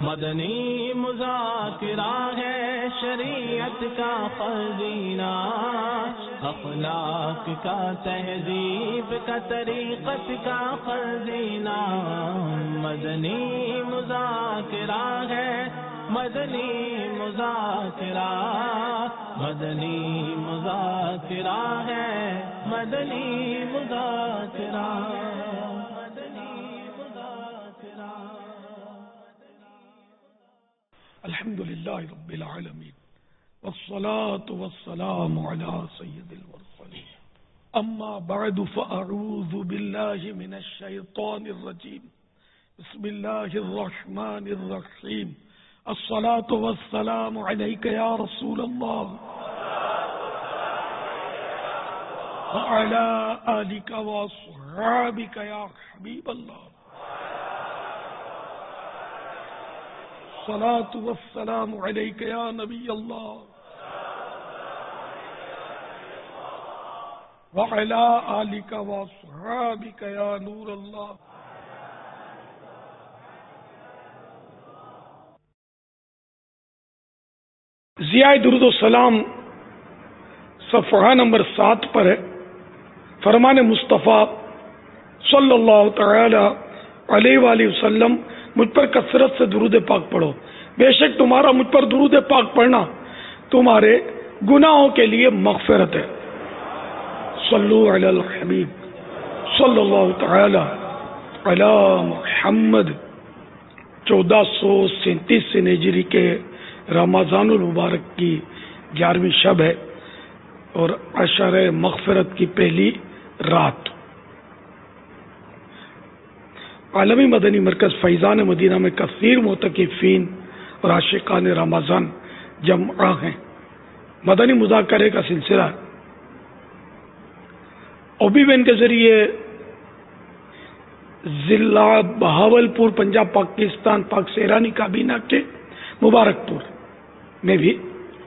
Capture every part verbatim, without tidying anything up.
مدنی مذاکرہ ہے شریعت کا خزینہ، اخلاق کا تہذیب کا طریقت کا خزینہ، مدنی مذاکرہ ہے، مدنی مذاکرہ، مدنی مذاکرہ ہے، مدنی مذاکرہ، مدنی مذاکرہ۔ الحمد للہ رب العالمین والصلاة والسلام على سید المرسلین، اما بعد فاعوذ باللہ من الشیطان الرجیم، بسم اللہ الرحمن الرحیم، الصلاة والسلام علیک یا رسول اللہ وعلى آلک واصحابک یا حبیب اللہ، الصلاة والسلام علیک یا نبی اللہ وعلى آلک واصحابک یا نور اللہ۔ ضیاء درود و سلام صفحہ نمبر سات پر ہے۔ فرمان مصطفیٰ صلی اللہ تعالی علیہ وآلہ وسلم، مجھ پر کثرت سے درود پاک پڑھو، بے شک تمہارا مجھ پر درود پاک پڑھنا تمہارے گناہوں کے لیے مغفرت ہے۔ صلو علی الحبیب صلی اللہ تعالی علی محمد۔ چودہ سو سینتیس ہجری کے رمضان المبارک کی گیارہویں شب ہے اور عشر مغفرت کی پہلی رات۔ عالمی مدنی مرکز فیضان مدینہ میں کثیر معتکفین اور عاشقان رمضان جمع ہیں۔ مدنی مذاکرے کا سلسلہ اوبی بین کے ذریعے ضلع بہاولپور پنجاب پاکستان پاک سیرانی کابینہ کے مبارکپور میں بھی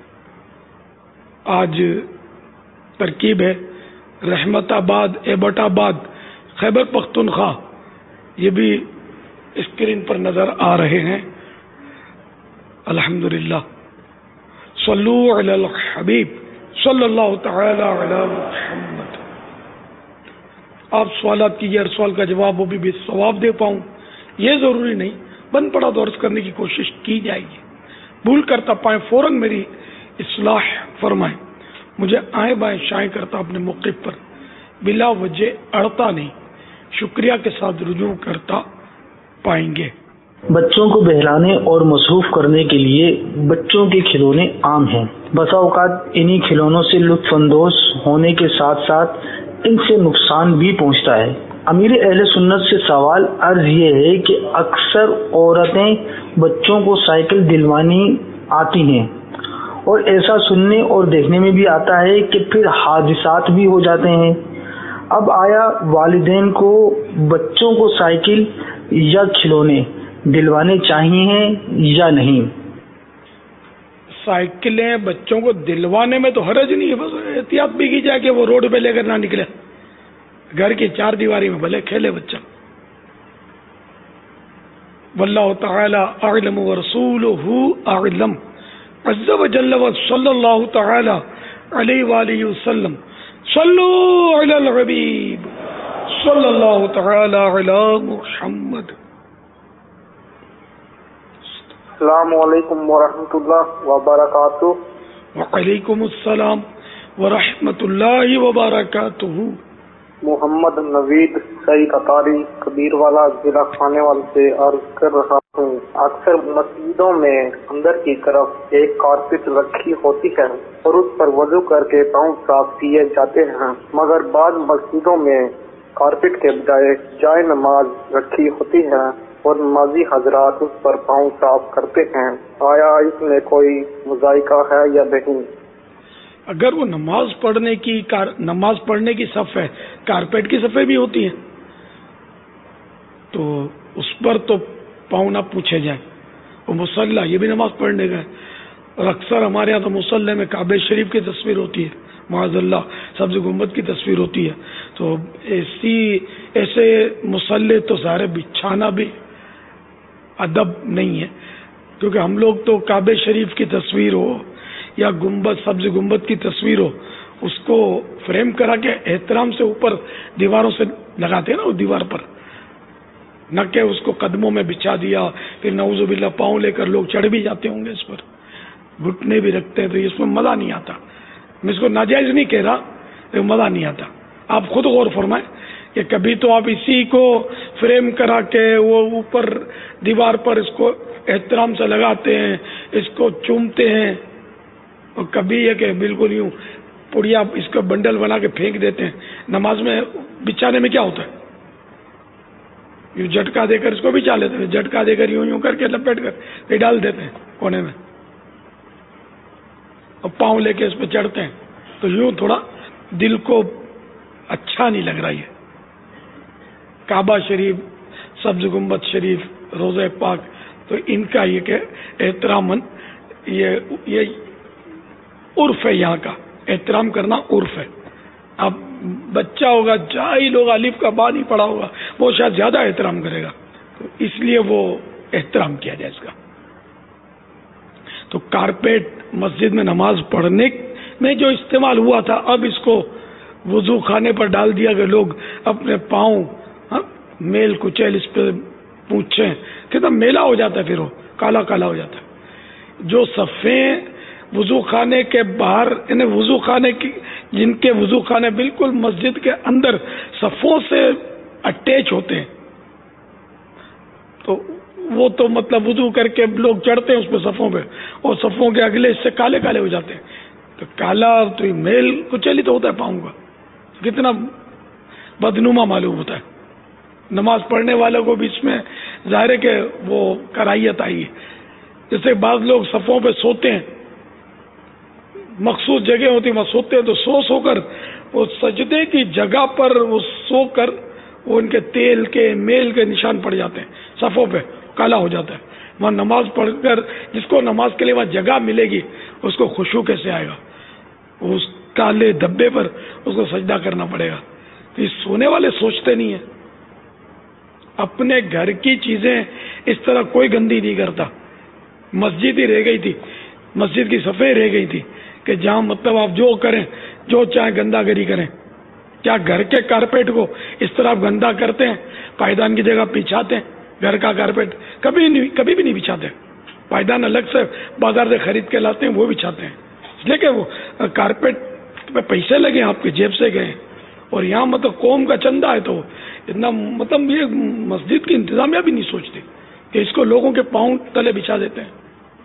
آج ترکیب ہے۔ رحمت آباد، ایبٹ آباد، خیبر پختونخوا یہ بھی اسکرین پر نظر آ رہے ہیں۔ الحمدللہ۔ صلو علی الحبیب صلی اللہ تعالی علی محمد۔ آپ سوالات کیجیے، ہر سوال کا جواب وہ بھی بے ثواب دے پاؤں یہ ضروری نہیں، بند پڑا درس کرنے کی کوشش کی جائے گی، بھول کرتا پائیں فوراً میری اصلاح فرمائیں، مجھے آئیں بائیں شائیں کرتا اپنے موقف پر بلا وجہ اڑتا نہیں، شکریہ کے ساتھ رجوع کرتا پائیں گے۔ بچوں کو بہلانے اور مصروف کرنے کے لیے بچوں کے کھلونے عام ہیں۔ بسا اوقات انہی کھلونوں سے لطف اندوز ہونے کے ساتھ ساتھ ان سے نقصان بھی پہنچتا ہے۔ امیر اہل سنت سے سوال عرض یہ ہے کہ اکثر عورتیں بچوں کو سائیکل دلوانی آتی ہیں اور ایسا سننے اور دیکھنے میں بھی آتا ہے کہ پھر حادثات بھی ہو جاتے ہیں۔ اب آیا والدین کو بچوں کو سائیکل یا کھلونے دلوانے چاہیے یا نہیں؟ سائیکلیں بچوں کو دلوانے میں تو حرج نہیں ہے، بس احتیاط بھی کی جائے کہ وہ روڈ پہ لے کر نہ نکلے، گھر کی چار دیواری میں بھلے کھیلے بچہ۔ واللہ تعالی اعلم ورسولہ اعلم، عز وجل وصلی اللہ تعالی علیہ وآلہ وسلم۔ صلو علی الحبیب صلی اللہ تعالی علی محمد۔ السلام علیکم ورحمۃ اللہ وبرکاتہ۔ وعلیکم السلام ورحمۃ اللہ وبرکاتہ۔ محمد نوید سعید اطاری کبیر والا ضلع خانے وال سے عرض کر رہا ہوں، اکثر مسجدوں میں اندر کی طرف ایک کارپیٹ رکھی ہوتی ہے اور اس پر وضو کر کے پاؤں صاف کیے جاتے ہیں، مگر بعض مسجدوں میں کارپیٹ کے بجائے جائے نماز رکھی ہوتی ہے اور نمازی حضرات اس پر پاؤں صاف کرتے ہیں، آیا اس میں کوئی مذائقہ ہے یا نہیں؟ اگر وہ نماز پڑھنے کی نماز پڑھنے کی صف ہے، کارپیٹ کی صفیں بھی ہوتی ہیں، تو اس پر تو پاؤں نہ پوچھے جائیں۔ وہ مصلی یہ بھی نماز پڑھنے کا ہے، اور اکثر ہمارے یہاں تو مصلی میں کعبہ شریف کی تصویر ہوتی ہے، معاذ اللہ سبز گنبد کی تصویر ہوتی ہے، تو ایسی ایسے مصلی تو ظاہر بچھانا بھی ادب نہیں ہے۔ کیونکہ ہم لوگ تو کعبہ شریف کی تصویر ہو یا گنبد سبز گنبد کی تصویر ہو اس کو فریم کرا کے احترام سے اوپر دیواروں سے لگاتے ہیں نا، وہ دیوار پر، نہ کہ اس کو قدموں میں بچھا دیا، پھر نعوذ باللہ پاؤں لے کر لوگ چڑھ بھی جاتے ہوں گے اس پر، گھٹنے بھی رکھتے ہیں، تو اس میں مزہ نہیں آتا. میں اس کو ناجائز نہیں کہہ رہا، لیکن مزہ نہیں آتا. آپ خود غور فرمائیں کہ کبھی تو آپ اسی کو فریم کرا کے وہ اوپر دیوار پر اس کو احترام سے لگاتے ہیں، اس کو چومتے ہیں، اور کبھی یہ کہ بالکل یوں پڑیا اس کا بنڈل بنا کے پھینک دیتے ہیں. نماز میں بچھانے میں کیا ہوتا ہے؟ یوں جھٹکا دے کر اس کو بچھا لیتے ہیں، جھٹکا دے کر یوں یوں کر کے لپیٹ کر یہ ڈال دیتے ہیں کونے میں، اور پاؤں لے کے اس پہ چڑھتے ہیں. تو یوں تھوڑا دل کو اچھا نہیں لگ رہا. یہ کعبہ شریف، سبز گنبد شریف، روضہ پاک، تو ان کا یہ کہ احترامن یہ یہ عرف ہے، یہاں کا احترام کرنا عرف ہے. اب بچہ ہوگا جاہل ہوگا، الف کا با نہیں پڑھا ہوگا، وہ شاید زیادہ احترام کرے گا، تو اس لیے وہ احترام کیا جائے اس کا. تو کارپیٹ مسجد میں نماز پڑھنے میں جو استعمال ہوا تھا، اب اس کو وضو خانے پر ڈال دیا کہ لوگ اپنے پاؤں میل کچیل اس پہ پوچھیں، کتنا میلا ہو جاتا ہے، پھر وہ کالا کالا ہو جاتا ہے. جو صفیں وضو خانے کے باہر، یعنی وضو خانے کی جن کے وضو خانے بالکل مسجد کے اندر صفوں سے اٹیچ ہوتے ہیں، تو وہ تو مطلب وضو کر کے لوگ چڑھتے ہیں اس پہ صفوں پہ، اور صفوں کے اگلے اس سے کالے کالے ہو جاتے ہیں. تو کالا تو میل کچیل ہی تو ہوتا ہے پاؤں کا، کتنا بدنما معلوم ہوتا ہے. نماز پڑھنے والوں کو بھی اس میں ظاہر ہے کہ وہ کراہیت آئی ہے. جیسے بعض لوگ صفوں پہ سوتے ہیں، مخصوص جگہ ہوتی ہے وہاں سوتے ہیں، تو سو سو کر وہ سجدے کی جگہ پر وہ سو کر وہ ان کے تیل کے میل کے نشان پڑ جاتے ہیں، صفوں پہ کالا ہو جاتا ہے. وہاں نماز پڑھ کر جس کو نماز کے لیے وہاں جگہ ملے گی اس کو خشوع کیسے آئے گا؟ اس کالے دھبے پر اس کو سجدہ کرنا پڑے گا. تو یہ سونے والے سوچتے نہیں ہیں. اپنے گھر کی چیزیں اس طرح کوئی گندی نہیں کرتا. مسجد ہی رہ گئی تھی، مسجد کی صفحے رہ گئی تھی کہ جہاں مطلب آپ جو کریں، جو چاہیں گندا گری کریں. کیا گھر کے کارپیٹ کو اس طرح آپ گندا کرتے ہیں؟ پائیدان کی جگہ بچھاتے ہیں. گھر کا کارپیٹ کبھی نہیں کبھی بھی نہیں بچھاتے. پائیدان الگ سے بازار سے خرید کے لاتے ہیں، وہ بچھاتے ہیں، اس لیے کہ وہ کارپیٹ پہ پیسے لگے آپ کی جیب سے گئے، اور یہاں مطلب قوم کا چندہ ہے، تو اتنا مطلب یہ مسجد کی انتظامیہ بھی نہیں سوچتی کہ اس کو لوگوں کے پاؤں تلے بچھا دیتے ہیں.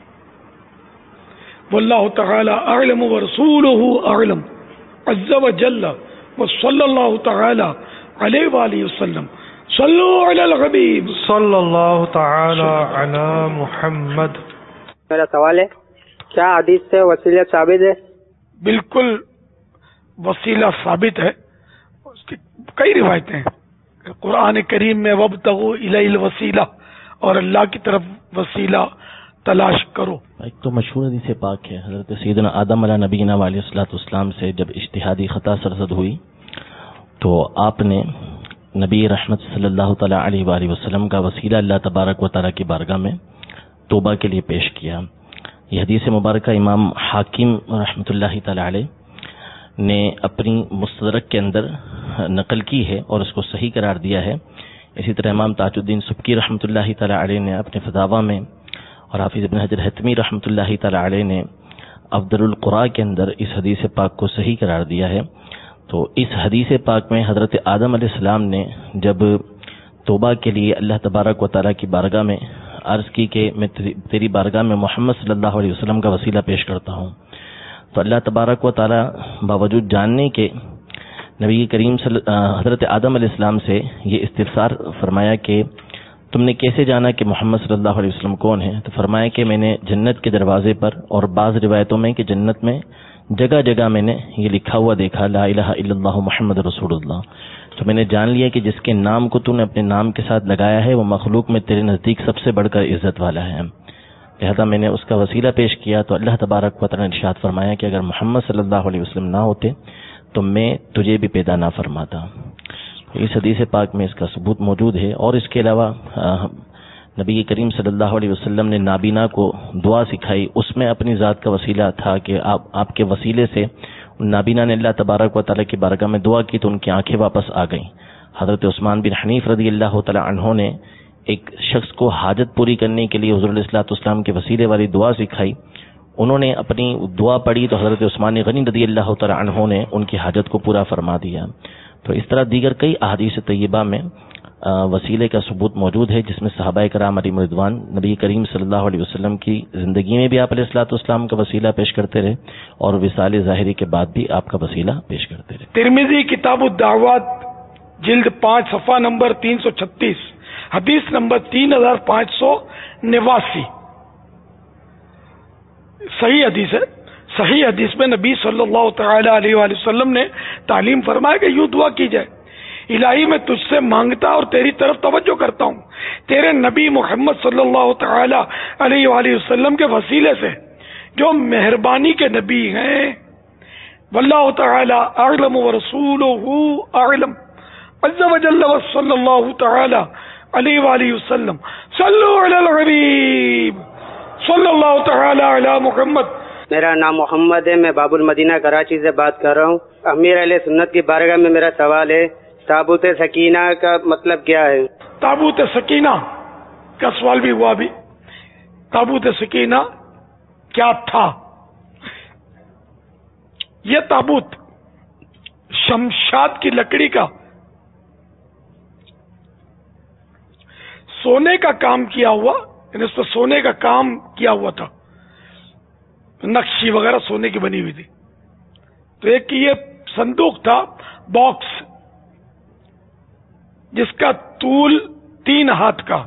واللہ تعالی اعلم ورسولہ اعلم عز وجل وصلی اللہ تعالی علیہ وآلہ وسلم. صلو علی الحبیب صلی اللہ تعالی علی محمد. میرا سوال ہے، کیا حدیث سے وسیلہ ثابت ہے؟ بالکل وسیلہ ثابت ہے. اس کی کئی روایتیں ہیں. قرآن کریم میں وابتغوا الیہ الوسیلہ، اور اللہ کی طرف وسیلہ تلاش کرو. ایک تو مشہور حدیث پاک ہے، حضرت سیدنا آدم علیہ نبینا علیہ الصلوۃ والسلام سے جب اجتہادی خطا سرزد ہوئی تو آپ نے نبی رحمت صلی اللہ تعالیٰ علیہ وآلہ وسلم کا وسیلہ اللہ تبارک و تعالیٰ کی بارگاہ میں توبہ کے لیے پیش کیا. یہ حدیث مبارکہ امام حاکم رحمۃ اللہ تعالیٰ علیہ نے اپنی مستدرک کے اندر نقل کی ہے اور اس کو صحیح قرار دیا ہے. اسی طرح امام تاج الدین سبکی رحمۃ اللہ تعالیٰ علیہ نے اپنے فتاویٰ میں، اور حافظ ابن حجر حتمی رحمۃ اللہ تعالیٰ علیہ نے افضل القراء کے اندر اس حدیث پاک کو صحیح قرار دیا ہے. تو اس حدیث پاک میں حضرت آدم علیہ السلام نے جب توبہ کے لیے اللہ تبارک و تعالیٰ کی بارگاہ میں عرض کی کہ میں تیری بارگاہ میں محمد صلی اللہ علیہ وسلم کا وسیلہ پیش کرتا ہوں، تو اللہ تبارک و تعالیٰ باوجود جاننے کے نبی کریم صلی حضرت آدم علیہ السلام سے یہ استفسار فرمایا کہ تم نے کیسے جانا کہ محمد صلی اللہ علیہ وسلم کون ہے؟ تو فرمایا کہ میں نے جنت کے دروازے پر، اور بعض روایتوں میں کہ جنت میں جگہ جگہ میں نے یہ لکھا ہوا دیکھا لا الہ الا اللہ محمد رسول اللہ. تو میں نے جان لیا کہ جس کے نام کو تو نے اپنے نام کے ساتھ لگایا ہے وہ مخلوق میں تیرے نزدیک سب سے بڑھ کر عزت والا ہے. لہذا میں نے اس کا وسیلہ پیش کیا. تو اللہ تبارک و تعالیٰ نے ارشاد فرمایا کہ اگر محمد صلی اللہ علیہ وسلم نہ ہوتے تو میں تجھے بھی پیدا نہ فرماتا. اس حدیث پاک میں اس کا ثبوت موجود ہے. اور اس کے علاوہ نبی کریم صلی اللہ علیہ وسلم نے نابینا کو دعا سکھائی، اس میں اپنی ذات کا وسیلہ تھا کہ آپ آپ کے وسیلے سے نابینا نے اللہ تبارک و تعالیٰ کی بارگاہ میں دعا کی تو ان کی آنکھیں واپس آ گئیں۔ حضرت عثمان بن حنیف رضی اللہ تعالی عنہ نے ایک شخص کو حاجت پوری کرنے کے لیے حضور علیہ الصلوۃ والسلام کے وسیلے والی دعا سکھائی، انہوں نے اپنی دعا پڑھی تو حضرت عثمان غنی رضی اللہ تعالی عنہ نے ان کی حاجت کو پورا فرما دیا۔ تو اس طرح دیگر کئی احادیث طیبہ میں وسیلے کا ثبوت موجود ہے، جس میں صحابہ کرام علیہم رضوان نبی کریم صلی اللہ علیہ وسلم کی زندگی میں بھی آپ علیہ الصلوۃ والسلام کا وسیلہ پیش کرتے رہے اور وصال ظاہری کے بعد بھی آپ کا وسیلہ پیش کرتے رہے۔ ترمذی کتاب الدعوات جلد پانچ صفحہ نمبر تین سو چھتیس، حدیث نمبر تین ہزار پانچ سو نواسی، صحیح حدیث ہے۔ صحیح حدیث میں نبی صلی اللہ تعالی علیہ وآلہ وسلم نے تعلیم فرمایا کہ یوں دعا کی جائے: الہی میں تجھ سے مانگتا اور تیری طرف توجہ کرتا ہوں تیرے نبی محمد صلی اللہ تعالی علیہ وآلہ وسلم کے وسیلے سے جو مہربانی کے نبی ہیں، واللہ تعالی اعلم ورسولہ اعلم عز وجل وصلی اللہ تعالی علیہ وآلہ وسلم، صلو علی الحبیب صلی اللہ تعالی علی محمد۔ میرا نام محمد ہے، میں باب المدینہ کراچی سے بات کر رہا ہوں۔ امیر علیہ سنت کی بارگاہ میں میرا سوال ہے، تابوت سکینہ کا مطلب کیا ہے؟ تابوت سکینہ کا سوال بھی ہوا بھی، تابوت سکینہ کیا تھا؟ یہ تابوت شمشاد کی لکڑی کا سونے کا کام کیا ہوا، یعنی اس پر سونے کا کام کیا ہوا تھا، نقشی وغیرہ سونے کی بنی ہوئی تھی۔ تو ایک یہ صندوق تھا، باکس، جس کا طول تین ہاتھ کا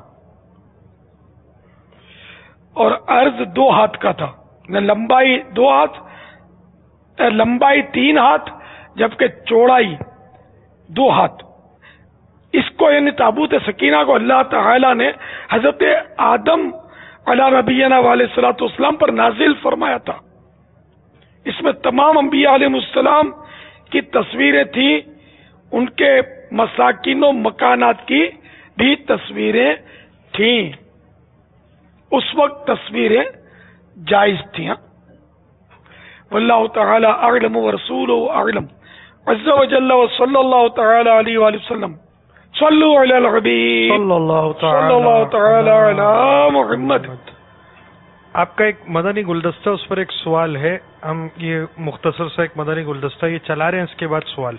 اور عرض دو ہاتھ کا تھا، لمبائی دو ہاتھ، لمبائی تین ہاتھ جبکہ چوڑائی دو ہاتھ۔ اس کو یعنی تابوت سکینہ کو اللہ تعالی نے حضرت آدم علی نبینا علیہ الصلوۃ والسلام پر نازل فرمایا تھا۔ اس میں تمام انبیاء علیہ السلام کی تصویریں تھیں، ان کے مساکین و مکانات کی بھی تصویریں تھیں۔ اس وقت تصویریں جائز تھیں۔ واللہ تعالی اعلم ورسولہ اعلم عز وجل وصلی اللہ تعالی علیہ وآلہ وسلم، صلو علی الحبیب صلی اللہ صلی اللہ تعالی علی محمد۔ آپ کا ایک مدنی گلدستہ، اس پر ایک سوال ہے، ہم یہ مختصر سا ایک مدنی گلدستہ یہ چلا رہے ہیں، اس کے بعد سوال۔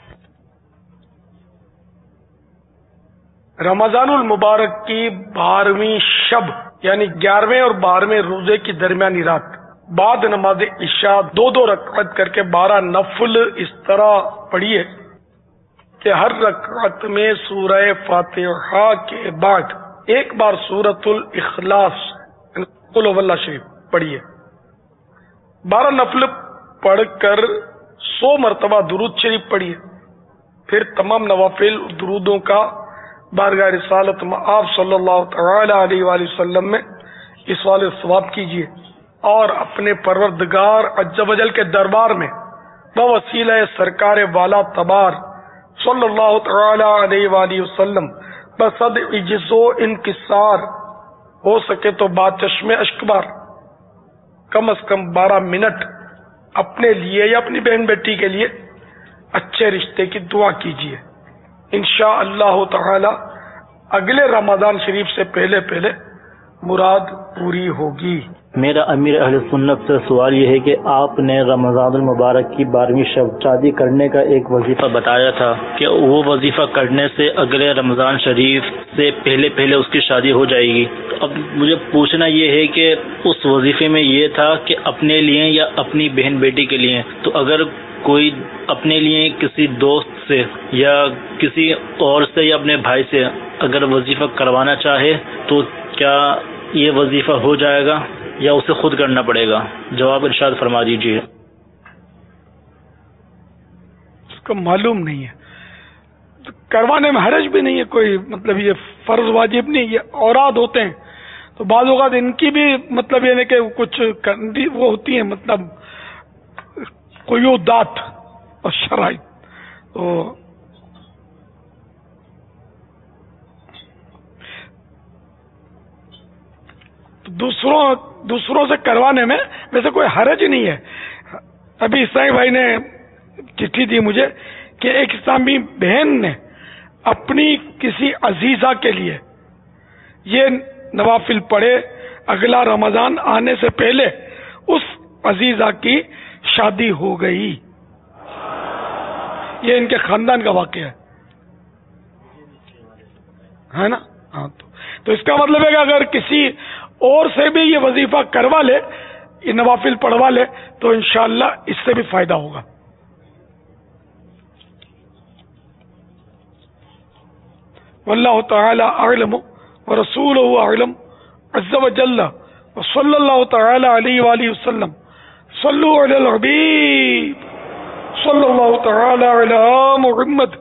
رمضان المبارک کی بارہویں شب یعنی گیارہویں اور بارہویں روزے کی درمیانی رات بعد نماز عشاء دو دو رکعت کر کے بارہ نفل اس طرح پڑھیے کہ ہر رکعت میں سورہ فاتحہ کے بعد ایک بار سورۃ الاخلاص قل هو اللہ شریف پڑھیے۔ بارہ نفل پڑھ کر سو مرتبہ درود شریف پڑھیے، پھر تمام نوافل درودوں کا بارگاہ رسالت میں آپ صلی اللہ تعالی علیہ وآلہ وسلم میں اس والے ثواب کیجیے اور اپنے پروردگار عز و جل کے دربار میں بوسیلہ سرکار والا تبار صلی اللہ تعالی علیہ وآلہ وسلم بصد عجز و انکسار، ہو سکے تو باتشم اشکبار، کم از کم بارہ منٹ اپنے لیے یا اپنی بہن بیٹی کے لیے اچھے رشتے کی دعا کیجیے۔ انشاء اللہ تعالی اگلے رمضان شریف سے پہلے پہلے مراد پوری ہوگی۔ میرا امیر اہل سنت سے سوال یہ ہے کہ آپ نے رمضان المبارک کی بارہویں شب شادی کرنے کا ایک وظیفہ بتایا تھا کہ وہ وظیفہ کرنے سے اگلے رمضان شریف سے پہلے پہلے اس کی شادی ہو جائے گی۔ اب مجھے پوچھنا یہ ہے کہ اس وظیفے میں یہ تھا کہ اپنے لیے یا اپنی بہن بیٹی کے لیے، تو اگر کوئی اپنے لیے کسی دوست سے یا کسی اور سے یا اپنے بھائی سے اگر وظیفہ کروانا چاہے تو کیا یہ وظیفہ ہو جائے گا یا اسے خود کرنا پڑے گا؟ جواب ارشاد فرما دیجیے۔ اس کو معلوم نہیں ہے، کروانے میں حرج بھی نہیں ہے کوئی، مطلب یہ فرض واجب نہیں، یہ اوراد ہوتے ہیں تو بعض اوقات ان کی بھی مطلب یہ نہیں کہ کچھ وہ ہوتی ہیں مطلب قیودات اور شرائط، تو دوسروں دوسروں سے کروانے میں ویسے کوئی حرج نہیں ہے. ابھی اسلامی بھائی نے چٹھی دی مجھے کہ ایک اسلامی بہن نے اپنی کسی عزیزہ کے لیے یہ نوافل پڑھے اگلا رمضان آنے سے پہلے اس عزیزہ کی شادی ہو گئی. یہ ان کے خاندان کا واقعہ ہے نا. ہاں تو, تو اس کا مطلب ہے کہ اگر کسی اور سے بھی یہ وظیفہ کروا لے, یہ نوافل پڑھوا لے, تو انشاءاللہ اس سے بھی فائدہ ہوگا. واللہ تعالی اعلم ورسولہ اعلم عز وجل وصلی اللہ تعالی علیہ وآلہ وسلم. صلو علی الحبیب صلی اللہ تعالی علی محمد.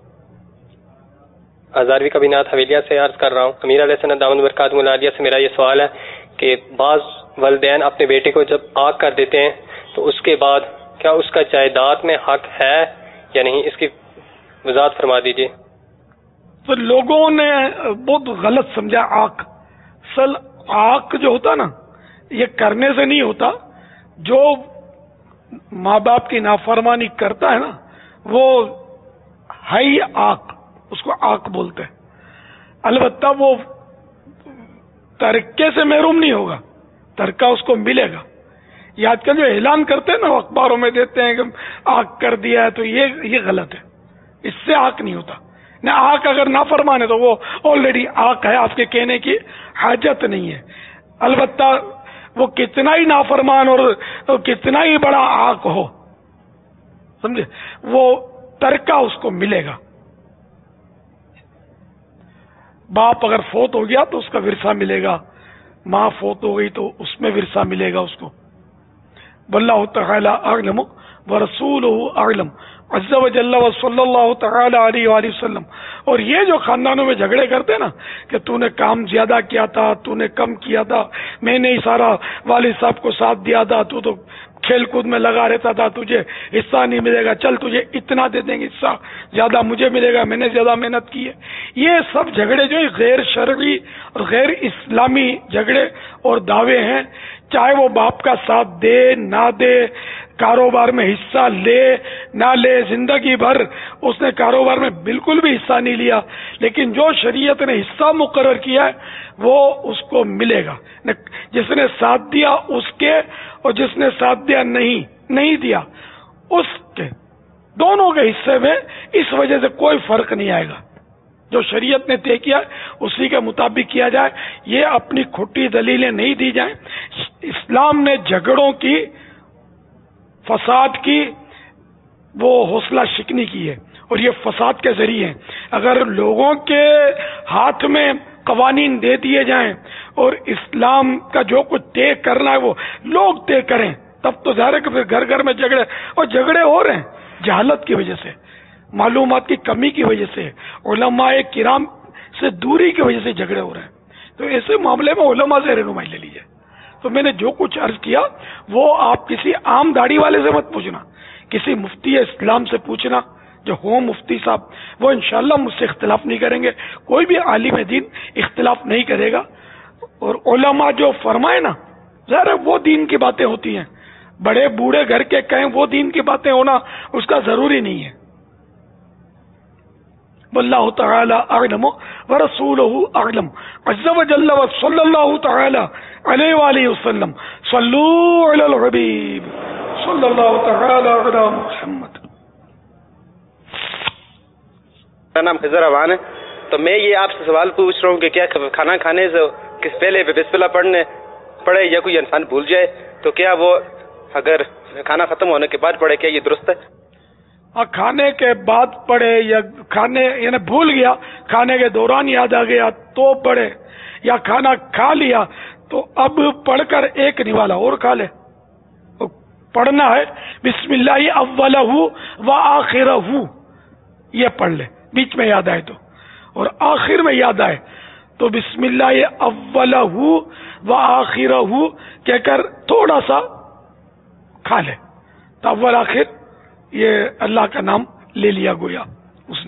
ہزاروی کابینات حویلیہ سے عرض کر رہا ہوں. امیر علیہ السلام دامن برکاتہ العالیہ سے میرا یہ سوال ہے کہ بعض والدین اپنے بیٹے کو جب آگ کر دیتے ہیں تو اس کے بعد کیا اس کا جائیداد میں حق ہے یا نہیں, اس کی وضاحت فرما دیجیے. تو لوگوں نے بہت غلط سمجھا آگ. اصل آگ جو ہوتا نا یہ کرنے سے نہیں ہوتا, جو ماں باپ کی نافرمانی کرتا ہے نا وہ ہے ہی آگ, اس کو آگ بولتے ہیں. البتہ وہ ترکے سے محروم نہیں ہوگا, ترکہ اس کو ملے گا. یہ آج کل جو اعلان کرتے ہیں نا اخباروں میں دیتے ہیں کہ آگ کر دیا ہے, تو یہ یہ غلط ہے. اس سے آگ نہیں ہوتا. نہ آگ اگر نہ فرمانے تو وہ آلریڈی آگ ہے, آپ کے کہنے کی حاجت نہیں ہے. البتہ وہ کتنا ہی نافرمان اور کتنا ہی بڑا آگ ہو, سمجھے, وہ ترکہ اس کو ملے گا. باپ اگر فوت ہو گیا تو اس کا ورثہ ملے گا, ماں فوت ہو گئی تو اس میں ورثہ ملے گا اس کو. واللہ تعالی اعلم ورسولہ اعلم عز وجل وصلی اللہ تعالی علیہ وآلہ وسلم. اور یہ جو خاندانوں میں جھگڑے کرتے ہیں نا کہ تو نے کام زیادہ کیا تھا, تو نے کم کیا تھا, میں نے ہی سارا والد صاحب کو ساتھ دیا تھا, تو تو کھیل کود میں لگا رہتا تھا, تجھے حصہ نہیں ملے گا, چل تجھے اتنا دے دیں گے حصہ, زیادہ مجھے ملے گا, میں نے زیادہ محنت کی ہے. یہ سب جھگڑے جو غیر شرعی اور غیر اسلامی جھگڑے اور دعوے ہیں. چاہے وہ باپ کا ساتھ دے نہ دے, کاروبار میں حصہ لے نہ لے, زندگی بھر اس نے کاروبار میں بالکل بھی حصہ نہیں لیا, لیکن جو شریعت نے حصہ مقرر کیا ہے وہ اس کو ملے گا. جس نے ساتھ دیا اس کے, اور جس نے ساتھ دیا نہیں نہیں دیا اس کے, دونوں کے حصے میں اس وجہ سے کوئی فرق نہیں آئے گا. جو شریعت نے طے کیا اسی کے مطابق کیا جائے. یہ اپنی کھوٹی دلیلیں نہیں دی جائیں. اسلام نے جھگڑوں کی, فساد کی وہ حوصلہ شکنی کی ہے, اور یہ فساد کے ذریعے. اگر لوگوں کے ہاتھ میں قوانین دے دیے جائیں اور اسلام کا جو کچھ طے کرنا ہے وہ لوگ طے کریں, تب تو ظاہر ہے کہ پھر گھر گھر میں جھگڑے, اور جھگڑے ہو رہے ہیں جہالت کی وجہ سے, معلومات کی کمی کی وجہ سے, علماء کرام سے دوری کی وجہ سے جھگڑے ہو رہے ہیں. تو ایسے معاملے میں علماء سے رہنمائی لے لیجیے. تو میں نے جو کچھ عرض کیا وہ آپ کسی عام داڑھی والے سے مت پوچھنا, کسی مفتی اسلام سے پوچھنا, جو ہوں مفتی صاحب, وہ انشاءاللہ مجھ سے اختلاف نہیں کریں گے. کوئی بھی عالم دین اختلاف نہیں کرے گا. اور علماء جو فرمائے نا, ظاہر ہے وہ دین کی باتیں ہوتی ہیں. بڑے بوڑھے گھر کے کہیں وہ دین کی باتیں ہونا اس کا ضروری نہیں ہے. واللہ تعالی اعلم ورسولہ اعلم عز وجل وصلی اللہ تعالی علیہ وآلہ وسلم. صلو علی الحبیب صلی اللہ تعالی علی محمد. میرا نام خضر روان ہے. تو میں یہ آپ سے سوال پوچھ رہا ہوں کہ کیا کھانا کھانے سے کس پہلے بسم اللہ پڑھنے پڑھے یا کوئی انسان بھول جائے تو کیا وہ اگر کھانا ختم ہونے کے بعد پڑھے, کیا یہ درست ہے؟ کھانے کے بعد پڑھے یا کھانے یعنی بھول گیا, کھانے کے دوران یاد آ گیا تو پڑھے, یا کھانا کھا لیا تو اب پڑھ کر ایک نوالا اور کھا لے. پڑھنا ہے بسم اللہ اولہ و آخرہ, یہ پڑھ لے بیچ میں یاد آئے تو, اور آخر میں یاد آئے تو بسم اللہ اولہ و آخرہ کہہ کر تھوڑا سا کھا لے. تو اول آخر یہ اللہ کا نام لے لیا گویا اس نے,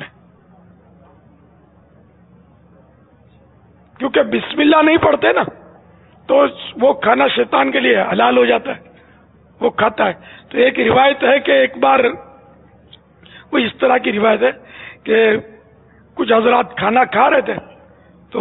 کیونکہ بسم اللہ نہیں پڑھتے نا تو وہ کھانا شیطان کے لیے حلال ہو جاتا ہے، وہ کھاتا ہے. تو ایک روایت ہے کہ ایک بار وہ اس طرح کی روایت ہے کہ کچھ حضرات کھانا کھا رہے تھے تو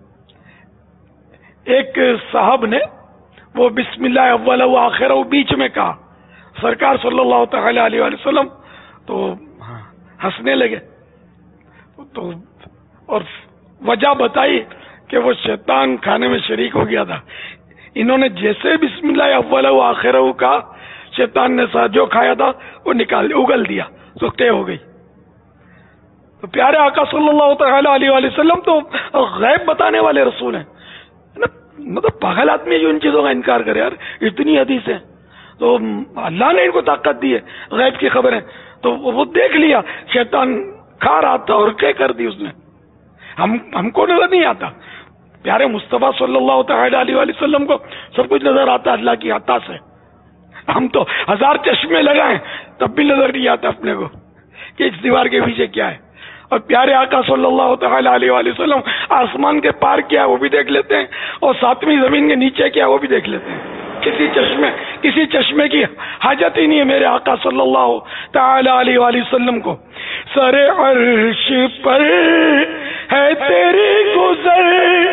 ایک صاحب نے وہ بسم اللہ اول و آخر بیچ میں کہا. سرکار صلی اللہ تعالی علیہ وآلہ وسلم تو ہنسنے لگے تو اور وجہ بتائی کہ وہ شیطان کھانے میں شریک ہو گیا تھا. انہوں نے جیسے بسم اللہ اول و آخر کہا، شیطان نے ساتھ جو کھایا تھا وہ نکال اگل دیا تو طے ہو گئی. تو پیارے آقا صلی اللہ تعالی علیہ وآلہ وسلم تو غیب بتانے والے رسول ہیں. مطلب پاگل آدمی جو ان چیزوں کا انکار کرے، یار اتنی حدیث ہے تو اللہ نے ان کو طاقت دی ہے غیب کی خبریں. تو وہ دیکھ لیا شیطان کھا رہا تھا اور کیا کر دی اس نے. ہم ہم کو نظر نہیں آتا، پیارے مصطفیٰ صلی اللہ تعالی علیہ وآلہ وسلم کو سب کچھ نظر آتا اللہ کی عطا سے. ہم تو ہزار چشمے لگائیں تب بھی نظر نہیں آتا اپنے کو کہ اس دیوار کے پیچھے کیا ہے. اور پیارے آقا صلی اللہ تعالی علیہ وآلہ وسلم آسمان کے پار کیا وہ بھی دیکھ لیتے ہیں اور ساتویں زمین کے نیچے کیا وہ بھی دیکھ لیتے ہیں. کسی چشمے کسی چشمے کی حاجت ہی نہیں ہے میرے آقا صلی اللہ تعالی علیہ وآلہ وسلم کو. سر عرش پر ہے تیری گزر،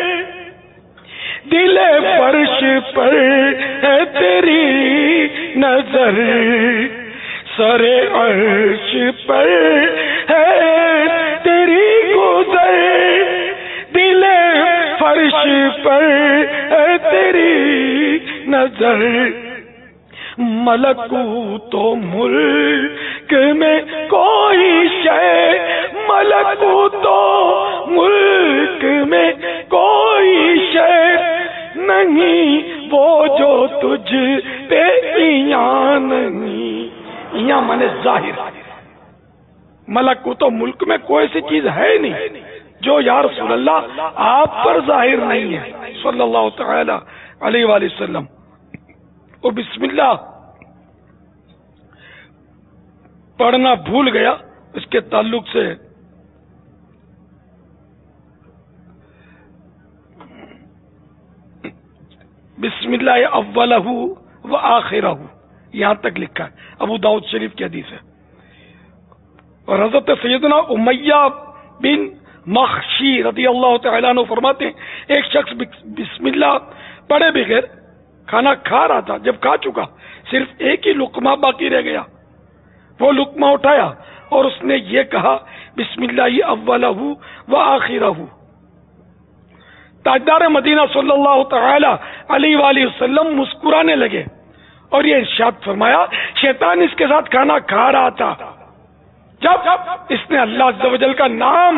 دل فرش پر ہے تیری نظر. سر عرش پر ہے تیری گزر، دل فرش پر ہے تیری نظر. ملکوت و ملک میں کوئی شے، ملکوت و ملک میں کوئی شے نہیں وہ جو تجھ پہ عیاں نہیں. عیاں مانے ظاہر. ملکوت و ملک میں کوئی سی چیز ہے نہیں جو یا رسول اللہ آپ پر ظاہر نہیں ہے صلی اللہ تعالی علیہ وآلہ وسلم. اور بسم اللہ پڑھنا بھول گیا، اس کے تعلق سے بسم اللہ اولہ و آخرہ یہاں تک لکھا ہے، ابو داؤد شریف کی حدیث ہے. اور حضرت سیدنا امیہ بن مخشی رضی اللہ تعالیٰ عنہ فرماتے ہیں ایک شخص بسم اللہ پڑھے بغیر کھانا کھا رہا تھا. جب کھا چکا صرف ایک ہی لقمہ باقی رہ گیا، وہ لقمہ اٹھایا اور اس نے یہ کہا بسم اللہ اولہ و آخرہ. تاجدار مدینہ صلی اللہ تعالی علیہ وآلہ وسلم مسکرانے لگے اور یہ ارشاد فرمایا شیطان اس کے ساتھ کھانا کھا رہا تھا. جب اس نے اللہ عز و جل کا نام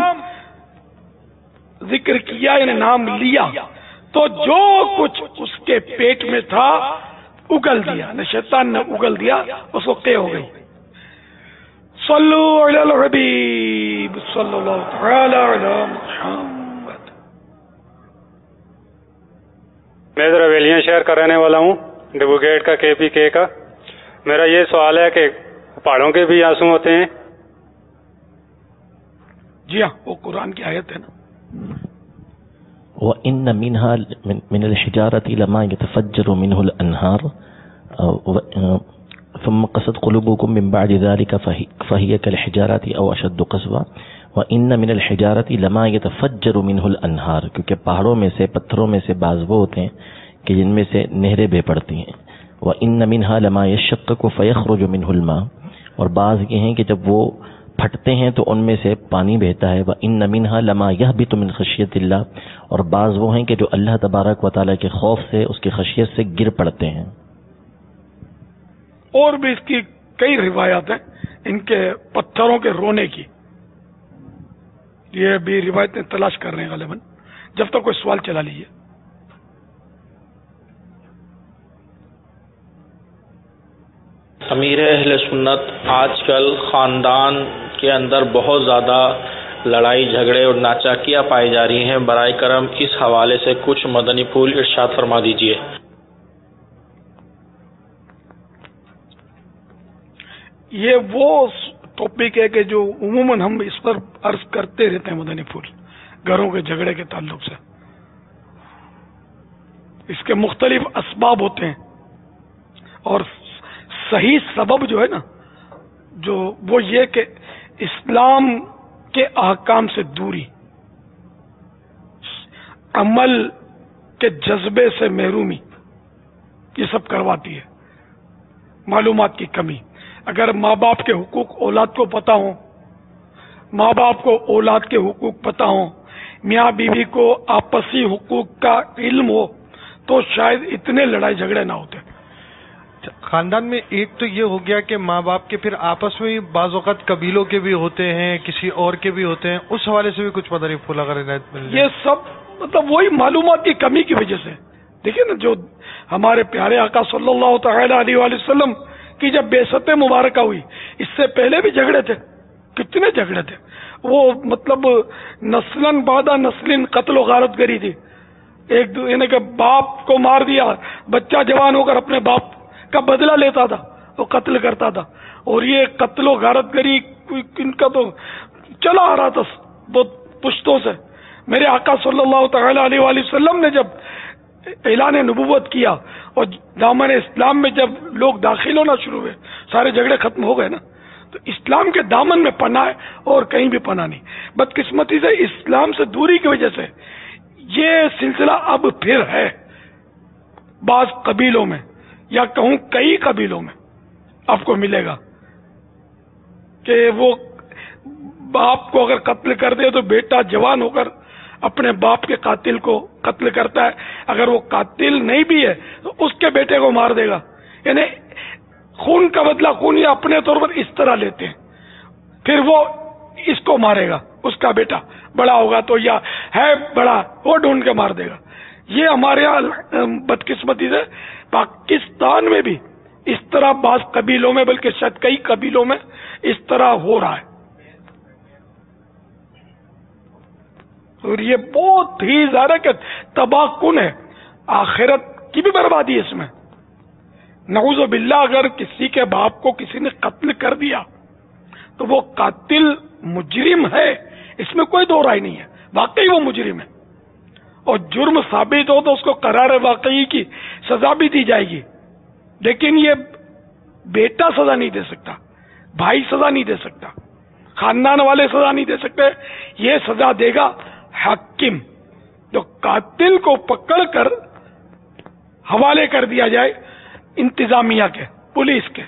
ذکر کیا یعنی نام لیا تو جو کچھ اس کے پیٹ میں تھا اگل دیا، نہ شیطان نے اگل دیا، اس کو طے ہو گئی. صلو علی الحبیب صلی اللہ تعالی علی محمد. میں ذرا ویلیاں شہر کا رہنے والا ہوں، ڈبو گیٹ کا کے پی کے کا. میرا یہ سوال ہے کہ پہاڑوں کے بھی آنسو ہوتے ہیں؟ جی ہاں، وہ قرآن کی آیت ہے نا. وَإِنَّ مِنْهَا مِنَ الْحِجَارَةِ لَمَا يَتَفَجَّرُ مِنْهُ الْأَنْهَارُ ثُمَّ قَسَتْ قُلُوبُكُم مِّن بَعْدِ ذَلِكَ فَهِيَ كَالْحِجَارَةِ أَوْ أَشَدُّ قَسْوَةً وَإِنَّ مِنَ الْحِجَارَةِ لَمَا يَتَفَجَّرُ مِنْهُ الْأَنْهَارُ. کیونکہ پہاڑوں میں سے پتھروں میں سے بعض وہ ہوتے ہیں کہ جن میں سے نہریں بہ پڑتی ہیں. وَإِنَّ مِنْهَا لَمَا يَشَّقَّقُ فَيَخْرُجُ مِنْهُ الْمَاءُ، اور بعض یہ ہیں کہ جب وہ پھٹتے ہیں تو ان میں سے پانی بہتا ہے. وَإِنَّ مِنْهَا لَمَا يَهْبِطُ مِنْ خَشْيَةِ اللَّهِ، اور بعض وہ ہیں کہ جو اللہ تبارک و تعالیٰ کے خوف سے اس کی خشیت سے گر پڑتے ہیں. اور بھی اس کی کئی روایات ہیں ان کے پتھروں کے رونے کی. یہ بھی روایتیں تلاش کر رہے ہیں غالباً، جب تک کوئی سوال چلا لیجیے. امیر اہل سنت آج کل خاندان کے اندر بہت زیادہ لڑائی جھگڑے اور ناچاکیاں پائی جا رہی ہیں. برائے کرم اس حوالے سے کچھ مدنی پھول ارشاد فرما دیجیے. یہ وہ ٹاپک ہے کہ جو عموماً ہم اس پر عرض کرتے رہتے ہیں مدنی پھول، گھروں کے جھگڑے کے تعلق سے. اس کے مختلف اسباب ہوتے ہیں، اور صحیح سبب جو ہے نا جو وہ یہ کہ اسلام کے احکام سے دوری، عمل کے جذبے سے محرومی، یہ سب کرواتی ہے۔ معلومات کی کمی، اگر ماں باپ کے حقوق اولاد کو پتہ ہوں، ماں باپ کو اولاد کے حقوق پتہ ہوں، میاں بیوی کو آپسی حقوق کا علم ہو، تو شاید اتنے لڑائی جھگڑے نہ ہوتے۔ خاندان میں ایک تو یہ ہو گیا کہ ماں باپ کے پھر آپس میں بعض اوقات قبیلوں کے بھی ہوتے ہیں، کسی اور کے بھی ہوتے ہیں، اس حوالے سے بھی کچھ مدنی پھول اگر عنایت مل جائے۔ یہ سب مطلب وہی معلومات کی کمی کی وجہ سے، دیکھیں نا، جو ہمارے پیارے آقا صلی اللہ تعالی علیہ وآلہ وسلم کی جب بعثت مبارکہ ہوئی، اس سے پہلے بھی جھگڑے تھے، کتنے جھگڑے تھے، وہ مطلب نسلاً بعد نسل قتل و غارت گری تھی، ایک یعنی کہ باپ کو مار دیا، بچہ جوان ہو کر اپنے باپ کا بدلہ لیتا تھا، وہ قتل کرتا تھا، اور یہ قتل و غارت گری ان کا تو چلا آ رہا تھا بہت پشتوں سے۔ میرے آقا صلی اللہ تعالی علیہ وآلہ وسلم نے جب اعلان نبوت کیا اور دامن اسلام میں جب لوگ داخل ہونا شروع ہوئے، سارے جھگڑے ختم ہو گئے نا، تو اسلام کے دامن میں پناہ ہے اور کہیں بھی پناہ نہیں۔ بدقسمتی سے اسلام سے دوری کی وجہ سے یہ سلسلہ اب پھر ہے بعض قبیلوں میں، یا کہوں کئی قبیلوں میں آپ کو ملے گا کہ وہ باپ کو اگر قتل کر دے تو بیٹا جوان ہو کر اپنے باپ کے قاتل کو قتل کرتا ہے، اگر وہ قاتل نہیں بھی ہے تو اس کے بیٹے کو مار دے گا، یعنی خون کا بدلہ خون یا اپنے طور پر اس طرح لیتے ہیں، پھر وہ اس کو مارے گا، اس کا بیٹا بڑا ہوگا تو یا ہے بڑا وہ ڈھونڈ کے مار دے گا۔ یہ ہمارے یہاں بدقسمتی سے پاکستان میں بھی اس طرح بعض قبیلوں میں، بلکہ شاید کئی قبیلوں میں اس طرح ہو رہا ہے، اور یہ بہت ہی زیادہ کہ تباہ کن ہے، آخرت کی بھی بربادی ہے اس میں۔ نعوذ باللہ اگر کسی کے باپ کو کسی نے قتل کر دیا تو وہ قاتل مجرم ہے، اس میں کوئی دو رائے نہیں ہے، واقعی وہ مجرم ہے، اور جرم ثابت ہو تو اس کو قرار واقعی کی سزا بھی دی جائے گی، لیکن یہ بیٹا سزا نہیں دے سکتا، بھائی سزا نہیں دے سکتا، خاندان والے سزا نہیں دے سکتے، یہ سزا دے گا حاکم، جو قاتل کو پکڑ کر حوالے کر دیا جائے انتظامیہ کے، پولیس کے۔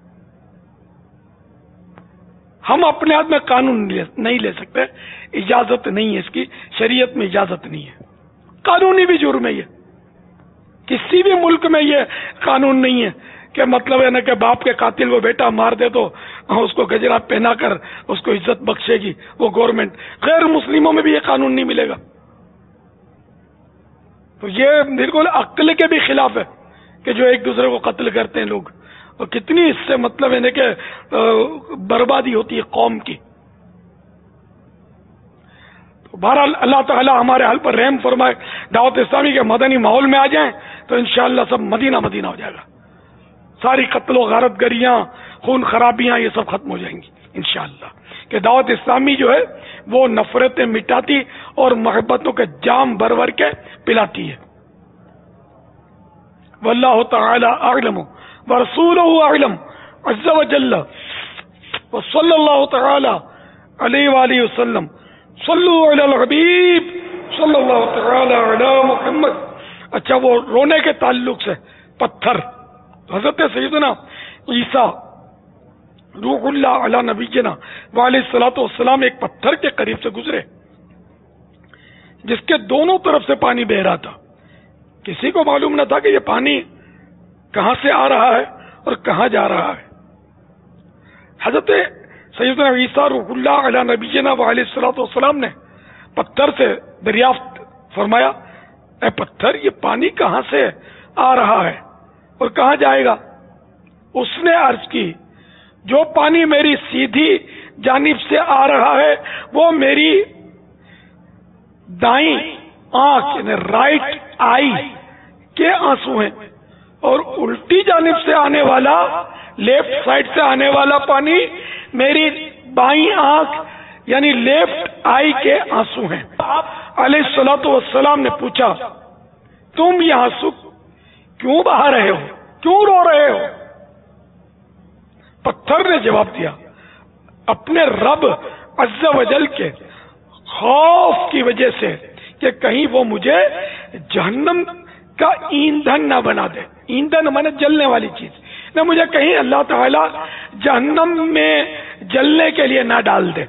ہم اپنے ہاتھ میں قانون نہیں لے سکتے، اجازت نہیں ہے اس کی، شریعت میں اجازت نہیں ہے، قانونی بھی جرم ہے یہ، کسی بھی ملک میں یہ قانون نہیں ہے کہ مطلب ہے نا کہ باپ کے قاتل کو بیٹا مار دے تو اس کو گجرا پہنا کر اس کو عزت بخشے گی وہ گورنمنٹ، غیر مسلموں میں بھی یہ قانون نہیں ملے گا، تو یہ بالکل عقل کے بھی خلاف ہے کہ جو ایک دوسرے کو قتل کرتے ہیں لوگ، اور کتنی اس سے مطلب ہے کہ بربادی ہوتی ہے قوم کی۔ تو بہرحال اللہ تعالی ہمارے حال پر رحم فرمائے، دعوت اسلامی کے مدنی ماحول میں آ جائیں تو انشاءاللہ سب مدینہ مدینہ ہو جائے گا، ساری قتل و غارت گریاں، خون خرابیاں، یہ سب ختم ہو جائیں گی انشاءاللہ، کہ دعوت اسلامی جو ہے وہ نفرتیں مٹاتی اور محبتوں کے جام بھر بھر کے پلاتی ہے۔ واللہ تعالی اعلم ورسولہ اعلم عز وجل وصلی اللہ تعالی علیہ وآلہ وسلم۔ صلو علی الحبیب صلی اللہ تعالی علی محمد۔ اچھا، وہ رونے کے تعلق سے پتھر، حضرت سیدنا عیسیٰ روح اللہ علی نبینا وعلیہ الصلوۃ والسلام ایک پتھر کے قریب سے گزرے جس کے دونوں طرف سے پانی بہ رہا تھا، کسی کو معلوم نہ تھا کہ یہ پانی کہاں سے آ رہا ہے اور کہاں جا رہا ہے۔ حضرت سیدنا عیسیٰ روح اللہ علی نبینا وعلیہ الصلوۃ والسلام نے پتھر سے دریافت فرمایا، اے پتھر، یہ پانی کہاں سے آ رہا ہے اور کہاں جائے گا؟ اس نے عرض کی، جو پانی میری سیدھی جانب سے آ رہا ہے وہ میری دائیں آنکھ یعنی رائٹ آئی کے آنسو ہیں، اور الٹی جانب سے آنے والا، لیفٹ سائڈ سے آنے والا پانی میری بائیں آنکھ یعنی لیفٹ آئی کے آنسو ہیں۔ علیہ الصلوۃ والسلام نے پوچھا تم یہ آنسو کیوں بہا رہے ہو, کیوں رو رہے ہو؟ پتھر نے جواب دیا, اپنے رب عز و جل کے خوف کی وجہ سے کہ کہیں وہ مجھے جہنم کا ایندھن نہ بنا دے. ایندھن مانے جلنے والی چیز, نہ مجھے کہیں اللہ تعالی جہنم میں جلنے کے لیے نہ ڈال دے.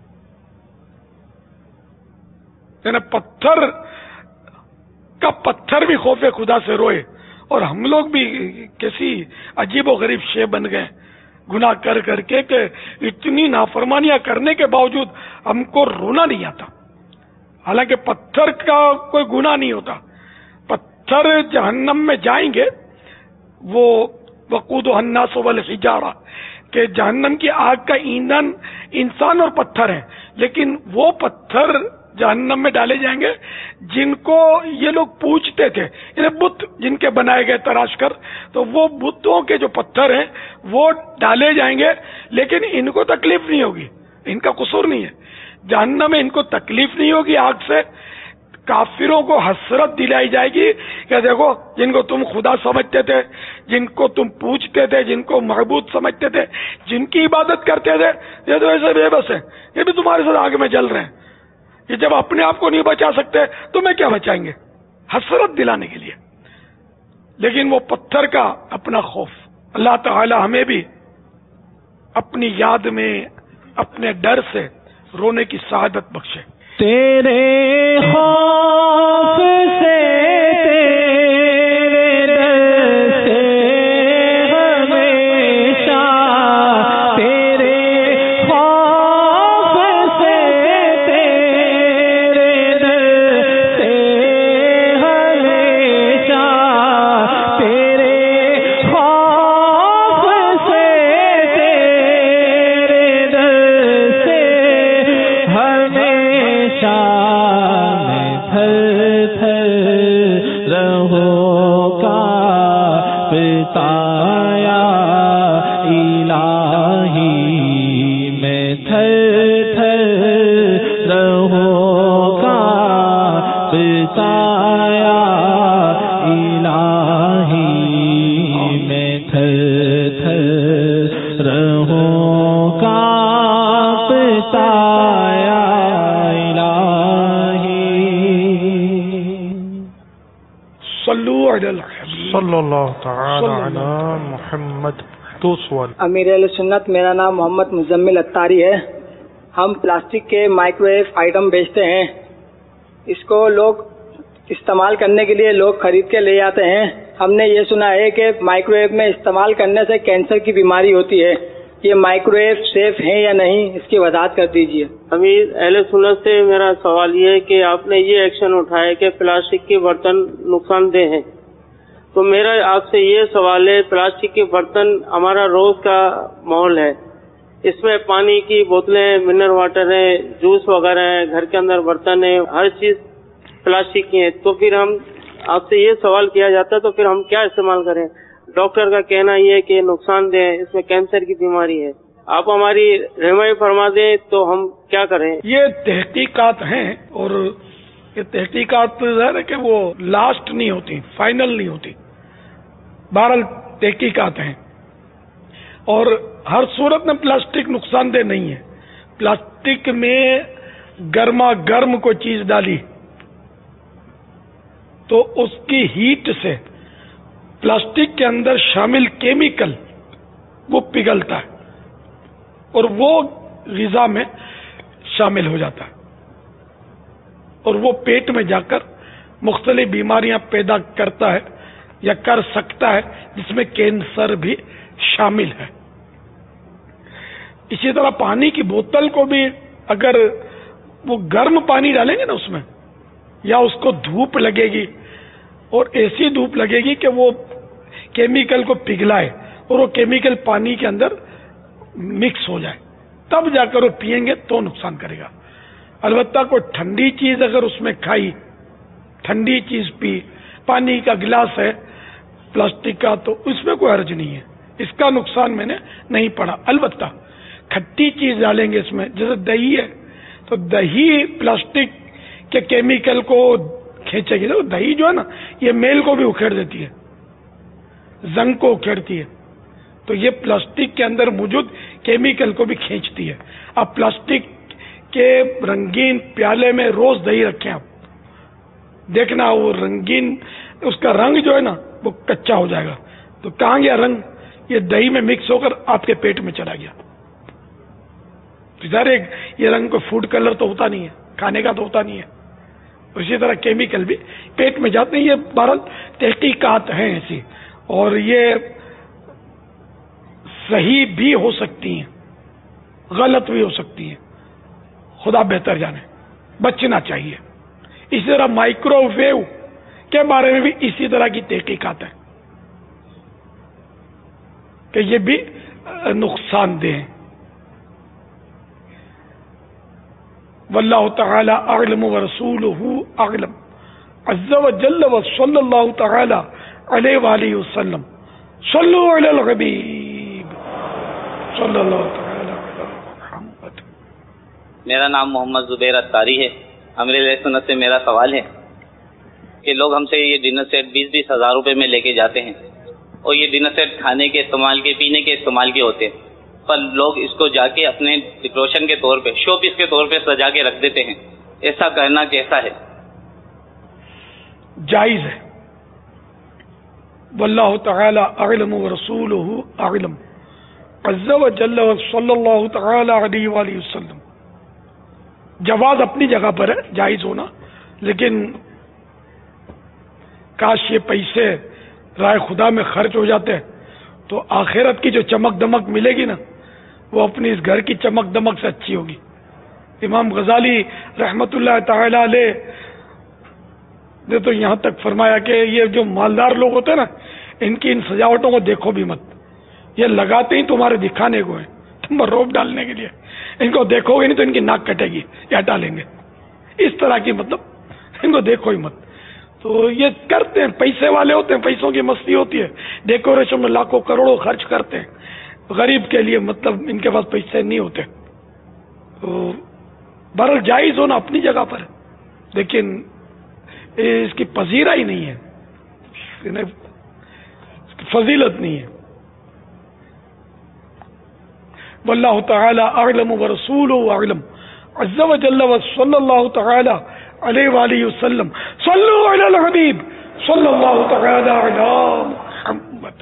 یعنی پتھر کا پتھر بھی خوف خدا سے روئے, اور ہم لوگ بھی کیسی عجیب و غریب شے بن گئے گناہ کر کر کے کہ اتنی نافرمانیاں کرنے کے باوجود ہم کو رونا نہیں آتا. حالانکہ پتھر کا کوئی گناہ نہیں ہوتا. پتھر جہنم میں جائیں گے, وہ وقودها الناس والحجارہ, کہ جہنم کی آگ کا ایندھن انسان اور پتھر ہیں, لیکن وہ پتھر جہنم میں ڈالے جائیں گے جن کو یہ لوگ پوجتے تھے, یعنی بت جن کے بنائے گئے تراش کر, تو وہ بتوں کے جو پتھر ہیں وہ ڈالے جائیں گے, لیکن ان کو تکلیف نہیں ہوگی, ان کا قصور نہیں ہے. جہنم میں ان کو تکلیف نہیں ہوگی آگ سے. کافروں کو حسرت دلائی جائے گی کہ دیکھو جن کو تم خدا سمجھتے تھے, جن کو تم پوجتے تھے, جن کو معبود سمجھتے تھے, جن کی عبادت کرتے تھے, یہ تو ایسے بے بس ہیں, یہ بھی تمہارے ساتھ آگ میں جل رہے ہیں. یہ جب اپنے آپ کو نہیں بچا سکتے تمہیں کیا بچائیں گے؟ حسرت دلانے کے لیے. لیکن وہ پتھر کا اپنا خوف. اللہ تعالی ہمیں بھی اپنی یاد میں اپنے ڈر سے رونے کی سعادت بخشے. تیرے خوف سے صلی اللہ تعالی علی محمد. دو سوال. امیر اہل سنت، میرا نام محمد مزمل اتاری ہے. ہم پلاسٹک کے مائکرو ویو آئٹم بیچتے ہیں. اس کو لوگ استعمال کرنے کے لیے لوگ خرید کے لے آتے ہیں. ہم نے یہ سنا ہے کہ مائکرو ویو میں استعمال کرنے سے کینسر کی بیماری ہوتی ہے. یہ مائکرو ویو سیف ہیں یا نہیں، اس کی وضاحت کر دیجیے. امیر اہل سنت سے میرا سوال یہ ہے کہ آپ نے یہ ایکشن اٹھایا کہ پلاسٹک کے برتن نقصان دہ ہیں، تو میرا آپ سے یہ سوال ہے، پلاسٹک کے برتن ہمارا روز کا ماحول ہے، اس میں پانی کی بوتلیں، منرل واٹر ہیں، جوس وغیرہ ہیں، گھر کے اندر برتن ہیں، ہر چیز پلاسٹک کی ہے. تو پھر ہم آپ سے یہ سوال کیا جاتا ہے تو پھر ہم کیا استعمال کریں؟ ڈاکٹر کا کہنا یہ ہے کہ نقصان دہ ہے، اس میں کینسر کی بیماری ہے. آپ ہماری رہنمائی فرما دیں تو ہم کیا کریں؟ یہ تحقیقات ہیں، اور یہ تحقیقات ہے کہ وہ لاسٹ نہیں ہوتی، فائنل نہیں ہوتی. بہرحال تحقیقات ہیں، اور ہر صورت میں پلاسٹک نقصان دہ نہیں ہے. پلاسٹک میں گرما گرم کو چیز ڈالی تو اس کی ہیٹ سے پلاسٹک کے اندر شامل کیمیکل وہ پگھلتا ہے اور وہ غذا میں شامل ہو جاتا ہے، اور وہ پیٹ میں جا کر مختلف بیماریاں پیدا کرتا ہے یا کر سکتا ہے، جس میں کینسر بھی شامل ہے. اسی طرح پانی کی بوتل کو بھی اگر وہ گرم پانی ڈالیں گے نا اس میں، یا اس کو دھوپ لگے گی اور ایسی دھوپ لگے گی کہ وہ کیمیکل کو پگھلائے اور وہ کیمیکل پانی کے اندر مکس ہو جائے، تب جا کر وہ پئیں گے تو نقصان کرے گا. البتہ کوئی ٹھنڈی چیز اگر اس میں کھائی، ٹھنڈی چیز پی، پانی کا گلاس ہے پلاسٹک کا، تو اس میں کوئی حرج نہیں ہے، اس کا نقصان میں نے نہیں پڑا. البتہ کھٹی چیز ڈالیں گے اس میں، جیسے دہی ہے تو دہی پلاسٹک کے کیمیکل کو کھینچے گی. دہی جو ہے نا یہ میل کو بھی اکھیڑ دیتی ہے, زنگ کو اکھیڑتی ہے, تو یہ پلاسٹک کے اندر موجود کیمیکل کو بھی کھینچتی ہے. اب پلاسٹک کے رنگین پیالے میں روز دہی رکھیں آپ, دیکھنا وہ رنگین اس کا رنگ جو ہے نا وہ کچا ہو جائے گا. تو کہاں گیا رنگ؟ یہ دہی میں مکس ہو کر آپ کے پیٹ میں چلا گیا. ظاہر یہ رنگ کو فوڈ کلر تو ہوتا نہیں ہے, کھانے کا تو ہوتا نہیں ہے. اسی طرح کیمیکل بھی پیٹ میں جاتے ہیں. یہ بہرحال تحقیقات ہیں ایسی, اور یہ صحیح بھی ہو سکتی ہیں, غلط بھی ہو سکتی ہیں, خدا بہتر جانے. بچنا چاہیے. اسی طرح مائکرو ویو کے بارے میں بھی اسی طرح کی تحقیقات ہیں کہ یہ بھی نقصان دہ ہیں. واللہ تعالی اعلم ورسولہ اعلم عز وجل وصلی اللہ تعالی علیہ وآلہ وسلم. صلو علی الحبیب صلی اللہ تعالی علی محمد. میرا نام محمد زبیر اتاری ہے. امیر علیہ سنت سے میرا سوال ہے کہ لوگ ہم سے یہ ڈنر سیٹ بیس بیس ہزار روپے میں لے کے جاتے ہیں, اور یہ ڈنر سیٹ کھانے کے استعمال کے, پینے کے استعمال کے ہوتے ہیں, پر لوگ اس کو جا کے اپنے ڈیکوریشن کے طور پہ, شو پیس کے طور پہ سجا کے رکھ دیتے ہیں. ایسا کرنا کیسا ہے؟ جائز ہے. واللہ تعالی اعلم ورسولہ اعلم عز وجل صلی اللہ تعالی علیہ وآلہ وسلم. جواز اپنی جگہ پر ہے, جائز ہونا, لیکن کاش یہ پیسے رائے خدا میں خرچ ہو جاتے تو آخرت کی جو چمک دمک ملے گی نا وہ اپنی اس گھر کی چمک دمک سے اچھی ہوگی. امام غزالی رحمت اللہ تعالی علیہ نے تو یہاں تک فرمایا کہ یہ جو مالدار لوگ ہوتے ہیں نا, ان کی ان سجاوٹوں کو دیکھو بھی مت. یہ لگاتے ہی تمہارے دکھانے کو ہیں, تم پر روپ ڈالنے کے لیے. ان کو دیکھو گے نہیں تو ان کی ناک کٹے گی یا ہٹا لیں گے. اس طرح کی مطلب ان کو دیکھو ہی مت. تو یہ کرتے ہیں, پیسے والے ہوتے ہیں, پیسوں کی مستی ہوتی ہے, ڈیکوریشن میں لاکھوں کروڑوں خرچ کرتے ہیں. غریب کے لیے مطلب ان کے پاس پیسے نہیں ہوتے. تو بہرحال جائز ہونا اپنی جگہ پر ہے, لیکن اس کی پذیرہ ہی نہیں ہے, اس کی فضیلت نہیں ہے. واللہ تعالی اعلم ورسولہ اعلم عز وجل وصلی اللہ تعالی علیہ وآلہ وسلم. صلو علی الحبیب صلی اللہ تعالی علی محمد.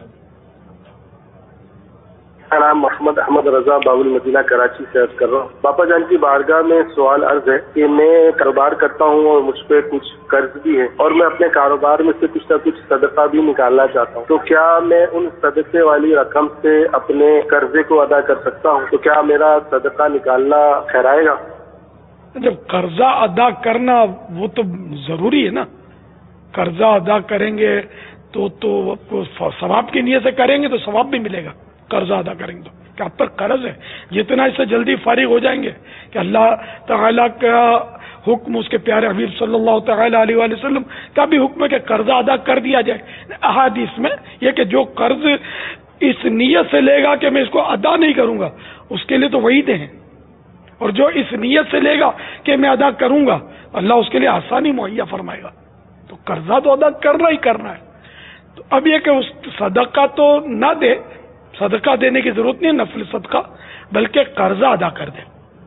میرا نام محمد احمد رضا باب المدینہ کراچی سے عرض کر رہا ہوں. باپا جان کی بارگاہ میں سوال عرض ہے کہ میں کاروبار کرتا ہوں اور مجھ پہ کچھ قرض بھی ہے, اور میں اپنے کاروبار میں سے کچھ نہ کچھ صدقہ بھی نکالنا چاہتا ہوں. تو کیا میں ان صدقے والی رقم سے اپنے قرضے کو ادا کر سکتا ہوں؟ تو کیا میرا صدقہ نکالنا ٹھہرائے گا؟ جب قرضہ ادا کرنا وہ تو ضروری ہے نا. قرضہ ادا کریں گے تو تو ثواب کی نیت سے کریں گے تو ثواب بھی ملے گا. قرضہ ادا کریں گے تو کہ آپ پر قرض ہے, جتنا اس سے جلدی فارغ ہو جائیں گے کہ اللہ تعالیٰ کا حکم, اس کے پیارے حبیب صلی اللہ تعالی علیہ وآلہ وسلم کا بھی حکم ہے کہ قرضہ ادا کر دیا جائے. احادیث میں یہ کہ جو قرض اس نیت سے لے گا کہ میں اس کو ادا نہیں کروں گا, اس کے لیے تو وعیدیں ہیں, اور جو اس نیت سے لے گا کہ میں ادا کروں گا اللہ اس کے لیے آسانی مہیا فرمائے گا. تو قرضہ تو ادا کرنا ہی کرنا ہے. تو اب یہ کہ اس صدقہ تو نہ دے, صدقہ دینے کی ضرورت نہیں, نفل صدقہ, بلکہ قرضہ ادا کر دے.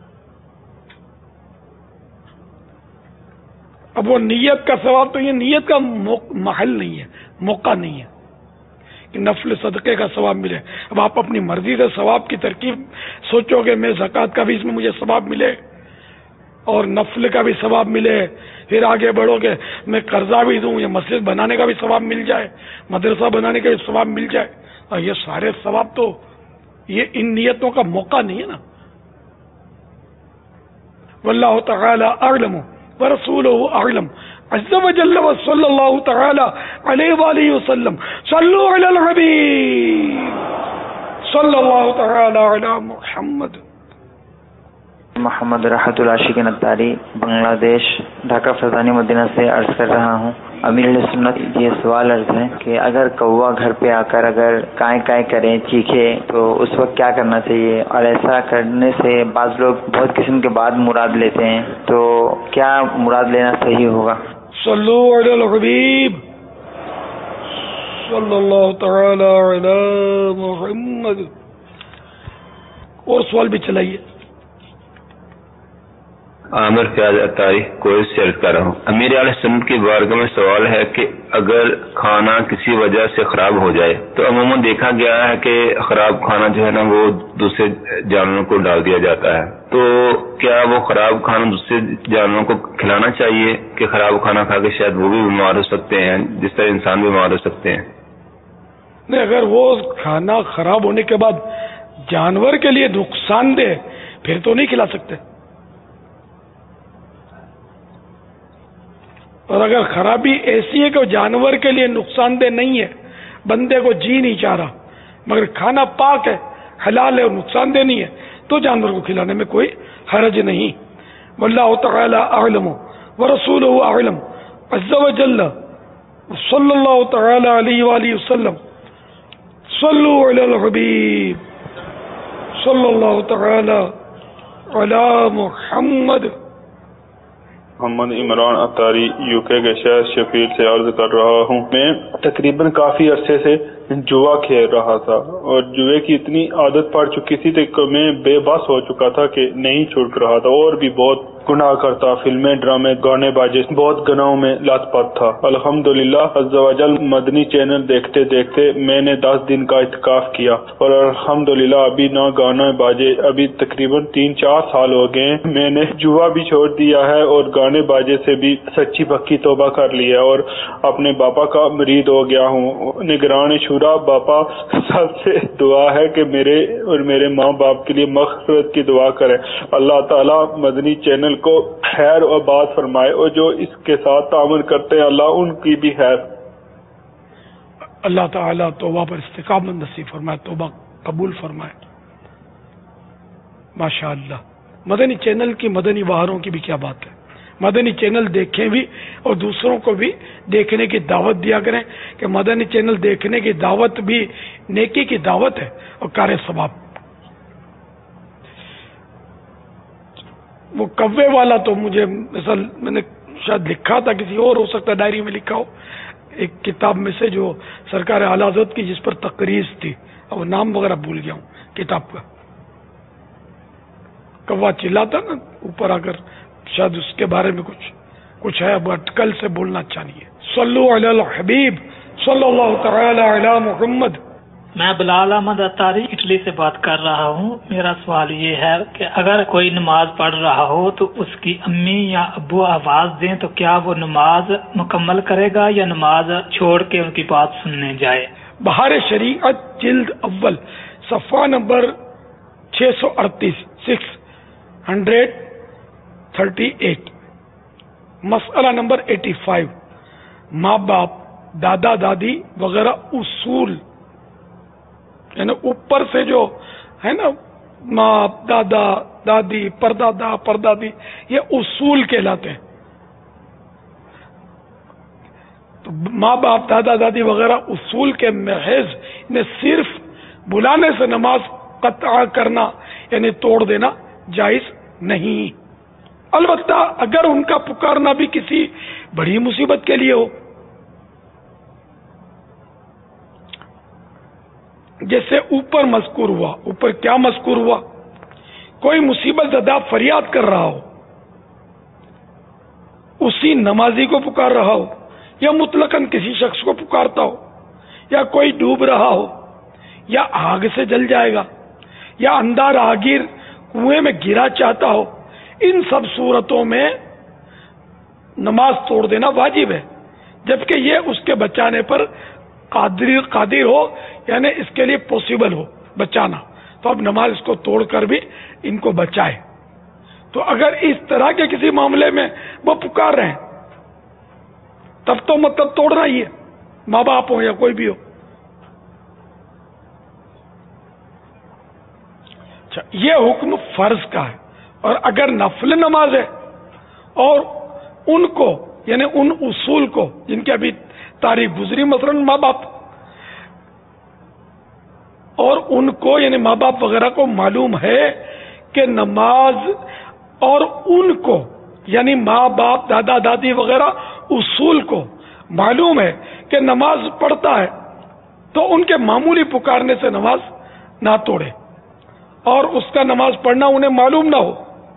اب وہ نیت کا ثواب تو یہ نیت کا محل نہیں ہے, موقع نہیں ہے کہ نفل صدقے کا ثواب ملے. اب آپ اپنی مرضی سے ثواب کی ترکیب سوچو گے, میں زکوٰۃ کا بھی اس میں مجھے ثواب ملے اور نفل کا بھی ثواب ملے, پھر آگے بڑھو گے میں قرضہ بھی دوں, یا مسجد بنانے کا بھی ثواب مل جائے, مدرسہ بنانے کا بھی ثواب مل جائے. اور یہ سارے ثواب تو یہ ان نیتوں کا موقع نہیں ہے نا. واللہ تعالی اعلم ورسولہ اعلم عز وجل وصلی اللہ تعالی علیہ وآلہ وسلم. صلو علی الحبیب صلی اللہ تعالی علی محمد. محمد راحت العاشقین اتاری, بنگلہ دیش, ڈھاکہ فیضانی مدینہ سے عرض کر رہا ہوں. امیر علیہ سنت یہ سوال عرض ہے کہ اگر کوا گھر پہ آ کر اگر کائیں کائیں کریں, چیخے, تو اس وقت کیا کرنا چاہیے؟ اور ایسا کرنے سے بعض لوگ بہت قسم کے بعد مراد لیتے ہیں, تو کیا مراد لینا صحیح ہوگا؟ صلو علی الحبیب صلی اللہ تعالی علی محمد. اور سوال بھی چلائیے. عامر فیاض اطاری کوئز سے عرض کر رہا ہوں. امیر علیہ سنت کی بارگاہ میں سوال ہے کہ اگر کھانا کسی وجہ سے خراب ہو جائے تو عموماً دیکھا گیا ہے کہ خراب کھانا جو ہے نا وہ دوسرے جانوروں کو ڈال دیا جاتا ہے. تو کیا وہ خراب کھانا دوسرے جانوروں کو کھلانا چاہیے کہ خراب کھانا کھا کے شاید وہ بھی بیمار ہو سکتے ہیں جس طرح انسان بیمار ہو سکتے ہیں؟ نہیں، اگر وہ کھانا خراب ہونے کے بعد جانور کے لیے نقصان دہ پھر تو نہیں کھلا سکتے. اور اگر خرابی ایسی ہے کہ وہ جانور کے لیے نقصان دہ نہیں ہے، بندے کو جی نہیں چاہ رہا، مگر کھانا پاک ہے، حلال ہے اور نقصان دہ نہیں ہے، تو جانور کو کھلانے میں کوئی حرج نہیں. واللہ تعالی اعلم ورسولہ اعلم عز وجل. صلی اللہ تعالی علیہ وآلہ وسلم. صلو علی الحبیب صلی اللہ تعالی علی محمد. محمد عمران اطاری یو کے کے شہر شفیل سے عرض کر رہا ہوں. میں تقریباً کافی عرصے سے جوا کھیل رہا تھا اور جوئے کی اتنی عادت پڑ چکی تھی کہ میں بے بس ہو چکا تھا کہ نہیں چھوٹ رہا تھا، اور بھی بہت گناہ کرتا، فلمیں، ڈرامے، گانے باجے، بہت گناہوں میں لت پت تھا. الحمدللہ عز وجل مدنی چینل دیکھتے دیکھتے میں نے دس دن کا اعتکاف کیا اور الحمدللہ ابھی نہ گانا باجے. ابھی تقریباً تین چار سال ہو گئے. میں نے جوا بھی چھوڑ دیا ہے اور گانے باجے سے بھی سچی پکی توبہ کر لیا اور اپنے باپا کا مرید ہو گیا ہوں. نگران شورا باپا سب سے دعا ہے کہ میرے اور میرے ماں باپ کے لیے مغفرت کی دعا کریں. اللہ تعالیٰ مدنی چینل کو خیر و آباد فرمائے اور جو اس کے ساتھ تعامل کرتے ہیں اللہ ان کی بھی خیر. اللہ تعالیٰ توبہ پر استقامت نصیب فرمائے، توبہ قبول فرمائے. ماشاء اللہ. مدنی چینل کی مدنی بہاروں کی بھی کیا بات ہے. مدنی چینل دیکھیں بھی اور دوسروں کو بھی دیکھنے کی دعوت دیا کریں کہ مدنی چینل دیکھنے کی دعوت بھی نیکی کی دعوت ہے اور کار ثواب. وہ کوے والا تو مجھے مثال میں نے شاید لکھا تھا، کسی اور ہو سکتا ہے ڈائری میں لکھا ہو، ایک کتاب میں سے جو سرکار اعلیٰ حضرت کی جس پر تقریر تھی، اب نام وغیرہ بھول گیا ہوں کتاب کا. کوا چلاتا نا اوپر آ کر، شاید اس کے بارے میں کچھ کچھ ہے، اب اٹکل سے بولنا اچھا نہیں ہے. صلو علی الحبیب صلی اللہ تعالی علی محمد. میں بلال احمد اطاری اٹلی سے بات کر رہا ہوں. میرا سوال یہ ہے کہ اگر کوئی نماز پڑھ رہا ہو تو اس کی امی یا ابو آواز دیں تو کیا وہ نماز مکمل کرے گا یا نماز چھوڑ کے ان کی بات سننے جائے؟ بہار شریعت جلد اول صفحہ نمبر چھ سو اڑتیس سکس ہنڈریڈ تھرٹی ایٹ، مسئلہ نمبر ایٹی فائیو. ماں باپ، دادا دادی وغیرہ اصول، یعنی اوپر سے جو ہے نا ماں، دادا دادی، پردادا پردادی، یہ اصول کہلاتے ہیں. تو ماں باپ، دادا دادی وغیرہ اصول کے محض نے صرف بلانے سے نماز قطع کرنا یعنی توڑ دینا جائز نہیں. البتہ اگر ان کا پکارنا بھی کسی بڑی مصیبت کے لیے ہو، جیسے اوپر مذکور ہوا. اوپر کیا مذکور ہوا؟ کوئی مصیبت زدہ فریاد کر رہا ہو، اسی نمازی کو پکار رہا ہو، یا مطلقاً کسی شخص کو پکارتا ہو، یا کوئی ڈوب رہا ہو، یا آگ سے جل جائے گا، یا اندھا راہگیر کنویں میں گرا چاہتا ہو، ان سب صورتوں میں نماز توڑ دینا واجب ہے، جبکہ یہ اس کے بچانے پر قادر قادر ہو، یعنی اس کے لیے پوسیبل ہو بچانا، تو اب نماز اس کو توڑ کر بھی ان کو بچائے. تو اگر اس طرح کے کسی معاملے میں وہ پکار رہے ہیں تب تو مطلب توڑنا ہی ہے، ماں باپ ہو یا کوئی بھی ہو. اچھا، یہ حکم فرض کا ہے. اور اگر نفل نماز ہے اور ان کو یعنی ان اصول کو جن کی ابھی تاریخ گزری، مثلا ماں باپ، اور ان کو یعنی ماں باپ وغیرہ کو معلوم ہے کہ نماز، اور ان کو یعنی ماں باپ، دادا دادی وغیرہ اصول کو معلوم ہے کہ نماز پڑھتا ہے تو ان کے معمولی پکارنے سے نماز نہ توڑے، اور اس کا نماز پڑھنا انہیں معلوم نہ ہو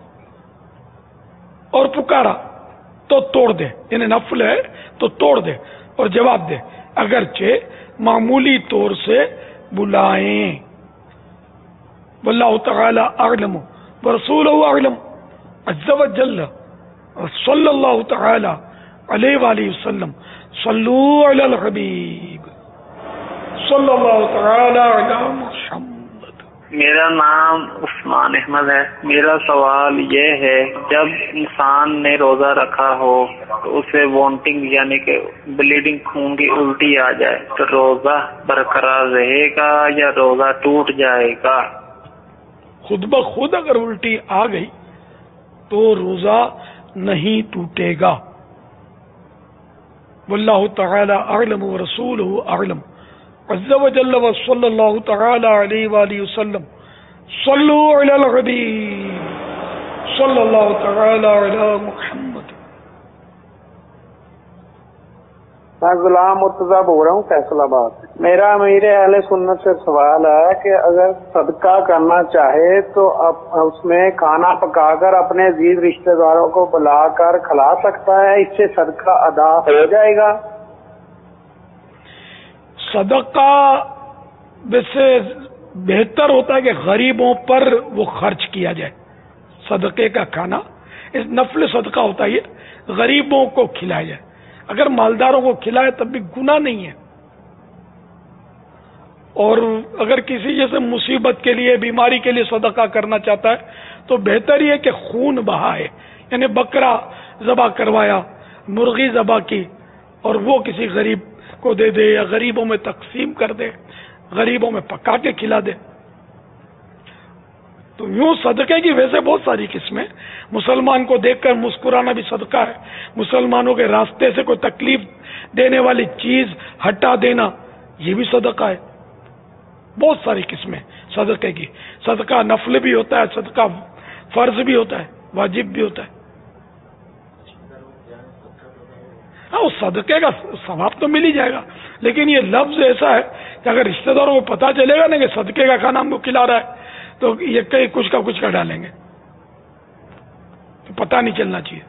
اور پکارا تو توڑ دے، یعنی نفل ہے تو توڑ دے اور جواب دے، اگرچہ معمولی طور سے بلائیں۔ واللہ تعالی اعلم ورسولہ اعلم عز وجل صلی اللہ تعالی علیہ وآلہ وسلم صلو علی الحبیب صلی اللہ تعالی علی محمد۔ میرا نام عثمان احمد ہے۔ میرا سوال یہ ہے، جب انسان نے روزہ رکھا ہو تو اسے وانٹنگ یعنی کہ بلیڈنگ خون کی الٹی آ جائے تو روزہ برقرار رہے گا یا روزہ ٹوٹ جائے گا؟ خود بخود اگر الٹی آ گئی تو روزہ نہیں ٹوٹے گا۔ واللہ تعالی اعلم ورسولہ اعلم عز وجل وصلی اللہ تعالی علیہ وآلہ وسلم صلو علی الحبیب صلی اللہ تعالی علی محمد۔ میں غلام مرتضیٰ بول رہا ہوں فیصل آباد۔ میرا امیر اہل سنت سے سوال ہے کہ اگر صدقہ کرنا چاہے تو اب اس میں کھانا پکا کر اپنے عزیز رشتہ داروں کو بلا کر کھلا سکتا ہے، اس سے صدقہ ادا ہو جائے گا؟ صدقہ ویسے بہتر ہوتا ہے کہ غریبوں پر وہ خرچ کیا جائے۔ صدقے کا کھانا اس نفل صدقہ ہوتا ہے، یہ غریبوں کو کھلایا جائے۔ اگر مالداروں کو کھلائے تب بھی گناہ نہیں ہے، اور اگر کسی جیسے مصیبت کے لیے بیماری کے لیے صدقہ کرنا چاہتا ہے تو بہتر یہ کہ خون بہائے، یعنی بکرا ذبح کروایا، مرغی ذبح کی اور وہ کسی غریب کو دے دے یا غریبوں میں تقسیم کر دے، غریبوں میں پکا کے کھلا دے۔ تو یوں صدقے کی ویسے بہت ساری قسمیں، مسلمان کو دیکھ کر مسکرانا بھی صدقہ ہے، مسلمانوں کے راستے سے کوئی تکلیف دینے والی چیز ہٹا دینا یہ بھی صدقہ ہے۔ بہت ساری قسمیں صدقے کی، صدقہ نفل بھی ہوتا ہے، صدقہ فرض بھی ہوتا ہے، واجب بھی ہوتا ہے۔ ہاں اس صدقے کا ثواب تو مل ہی جائے گا، لیکن یہ لفظ ایسا ہے کہ اگر رشتہ داروں کو پتہ چلے گا نا کہ صدقے کا کھانا ہم کو کھلا رہا ہے تو یہ کئی کچھ کا کچھ کا ڈالیں گے، تو پتہ نہیں چلنا چاہیے،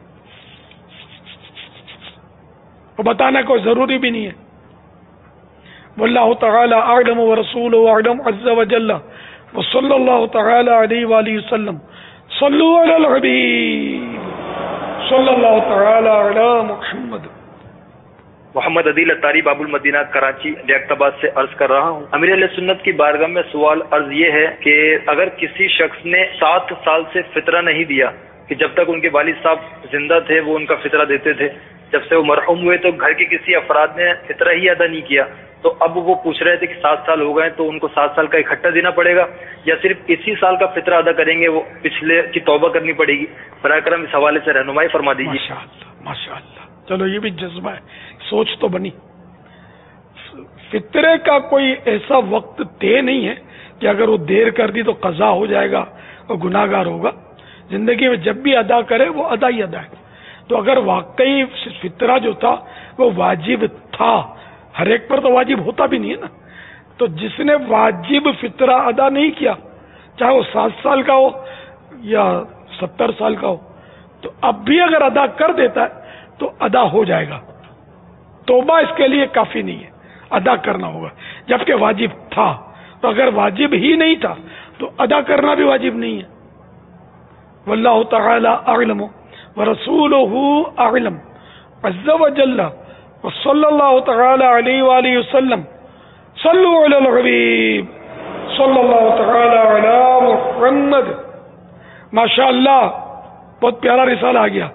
اور بتانا کوئی ضروری بھی نہیں ہے۔ واللہ تعالی اعلم ورسولہ اعلم عز وجل وصلی اللہ تعالی علیہ وآلہ وسلم صلو علی الحبیب صلی اللہ تعالی علی محمد۔ محمد عدیل اتاری باب المدینہ کراچی ریاکت آباد سے عرض کر رہا ہوں۔ امیر علیہ سنت کی بارگاہ میں سوال عرض یہ ہے کہ اگر کسی شخص نے سات سال سے فطرہ نہیں دیا، کہ جب تک ان کے والد صاحب زندہ تھے وہ ان کا فطرہ دیتے تھے، جب سے وہ مرحوم ہوئے تو گھر کے کسی افراد نے فطرہ ہی ادا نہیں کیا، تو اب وہ پوچھ رہے تھے کہ سات سال ہو گئے تو ان کو سات سال کا اکٹھا دینا پڑے گا یا صرف اسی سال کا فطرہ ادا کریں گے، وہ پچھلے کی توبہ کرنی پڑے گی؟ براہ کرم اس حوالے سے رہنمائی فرما دیجیے۔ ماشاءاللہ ماشاءاللہ، چلو یہ بھی جذبہ ہے، سوچ تو بنی۔ فطرے کا کوئی ایسا وقت طے نہیں ہے کہ اگر وہ دیر کر دی تو قضا ہو جائے گا اور گناہ گار ہوگا۔ زندگی میں جب بھی ادا کرے وہ ادا ہی ادا ہے۔ تو اگر واقعی فطرہ جو تھا وہ واجب تھا، ہر ایک پر تو واجب ہوتا بھی نہیں ہے نا، تو جس نے واجب فطرہ ادا نہیں کیا، چاہے وہ سات سال کا ہو یا ستر سال کا ہو، تو اب بھی اگر ادا کر دیتا ہے تو ادا ہو جائے گا۔ توبہ اس کے لیے کافی نہیں ہے، ادا کرنا ہوگا، جبکہ واجب تھا۔ تو اگر واجب ہی نہیں تھا تو ادا کرنا بھی واجب نہیں ہے۔ واللہ تعالی اعلم ورسولہ اعلم عز وجل وصلی اللہ تعالی علیہ وآلہ وسلم صلو علی الحبیب صلی اللہ تعالی علی محمد۔ ماشاءاللہ بہت پیارا رسالہ آ گیا۔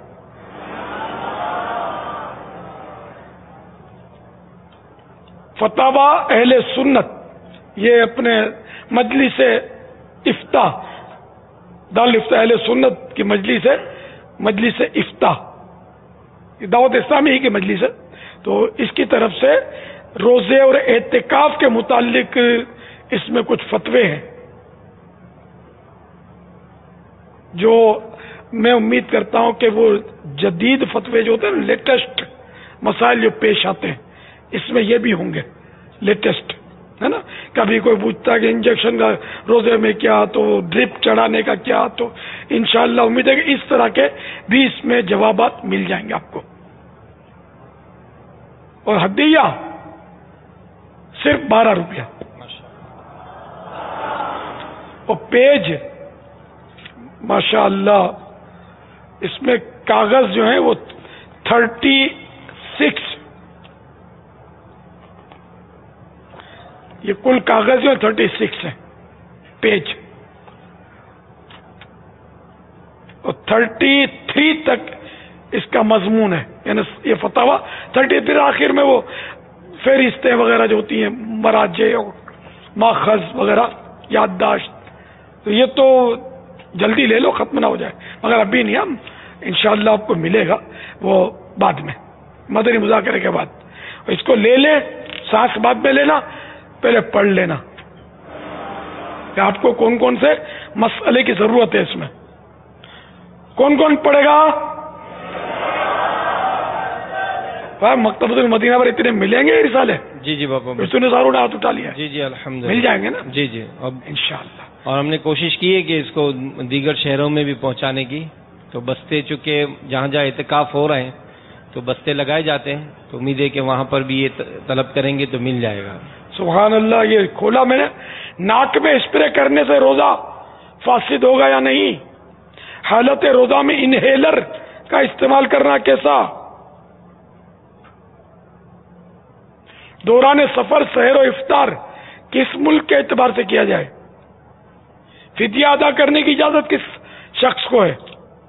فتاوی اہل سنت، یہ اپنے مجلس افتاء، دارالفتاء اہل سنت کی مجلس ہے، مجلس افتاء، دعوت اسلامی کی مجلس ہے، تو اس کی طرف سے روزے اور اعتکاف کے متعلق اس میں کچھ فتوے ہیں جو میں امید کرتا ہوں کہ وہ جدید فتوے جو ہوتے ہیں نا، لیٹسٹ مسائل جو پیش آتے ہیں اس میں یہ بھی ہوں گے لیٹسٹ، ہے نا. کبھی کوئی پوچھتا ہے کہ انجیکشن کا روزے میں کیا، تو ڈرپ چڑھانے کا کیا، تو انشاءاللہ امید ہے کہ اس طرح کے بھی اس میں جوابات مل جائیں گے آپ کو. اور ہدیہ صرف بارہ روپیہ. اور پیج ماشاء اللہ اس میں کاغذ جو ہیں وہ تھرٹی سکس، یہ کل کاغذ جو ہے تھرٹی سکس ہے پیج، اور تھرٹی تھری تک اس کا مضمون ہے. یعنی یہ فتاوا تھرٹی پھر آخر میں وہ فہرستیں وغیرہ جو ہوتی ہیں، مراجع اور ماخذ وغیرہ، یادداشت. تو یہ تو جلدی لے لو، ختم نہ ہو جائے، مگر ابھی نہیں، ہم انشاءاللہ آپ کو ملے گا وہ بعد میں مدنی مذاکرے کے بعد. اس کو لے لیں، ساتھ بعد میں لینا، پہلے پڑھ لینا کہ آپ کو کون کون سے مسئلے کی ضرورت ہے. اس میں کون کون پڑھے گا؟ مکتبۃ المدینہ پر اتنے ملیں گے رسالے؟ جی جی بابا، اتنے ساروں نے ہاتھ اٹھا لیا. جی جی الحمدللہ مل جائیں گے نا. جی جی اب انشاءاللہ. اور ہم نے کوشش کی ہے کہ اس کو دیگر شہروں میں بھی پہنچانے کی. تو بستے چونکہ جہاں جہاں اعتکاف ہو رہے ہیں تو بستے لگائے جاتے ہیں، تو امید ہے کہ وہاں پر بھی یہ طلب کریں گے تو مل جائے گا. سبحان اللہ. یہ کھولا میں نے، ناک میں اسپرے کرنے سے روزہ فاسد ہوگا یا نہیں؟ حالت روزہ میں انہیلر کا استعمال کرنا کیسا؟ دوران سفر سحر و افطار کس ملک کے اعتبار سے کیا جائے؟ فدیہ ادا کرنے کی اجازت کس شخص کو ہے؟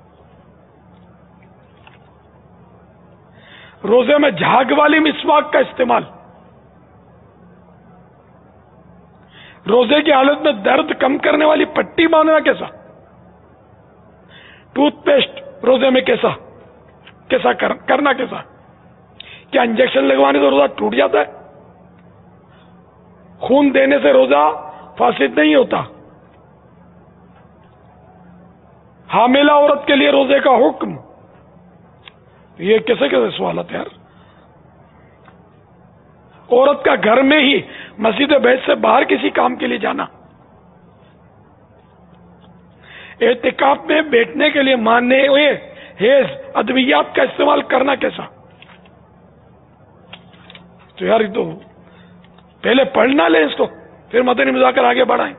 روزے میں جھاگ والی مسواک کا استعمال. روزے کی حالت میں درد کم کرنے والی پٹی باندھنا کیسا؟ ٹوتھ پیسٹ روزے میں کیسا کیسا کرنا کیسا؟ کیا انجیکشن لگوانے سے روزہ ٹوٹ جاتا ہے؟ خون دینے سے روزہ فاسد نہیں ہوتا؟ حاملہ عورت کے لیے روزے کا حکم. یہ کیسے کیسے سوالات ہیں یار. عورت کا گھر میں ہی مسجد بیت سے باہر کسی کام کے لیے جانا. اعتکاف میں بیٹھنے کے لیے ماننے ہوئے حیض ادویات کا استعمال کرنا کیسا؟ تو یار یہ تو پہلے پڑھنا لیں اس کو، پھر مدنی مذاکر آگے بڑھائیں.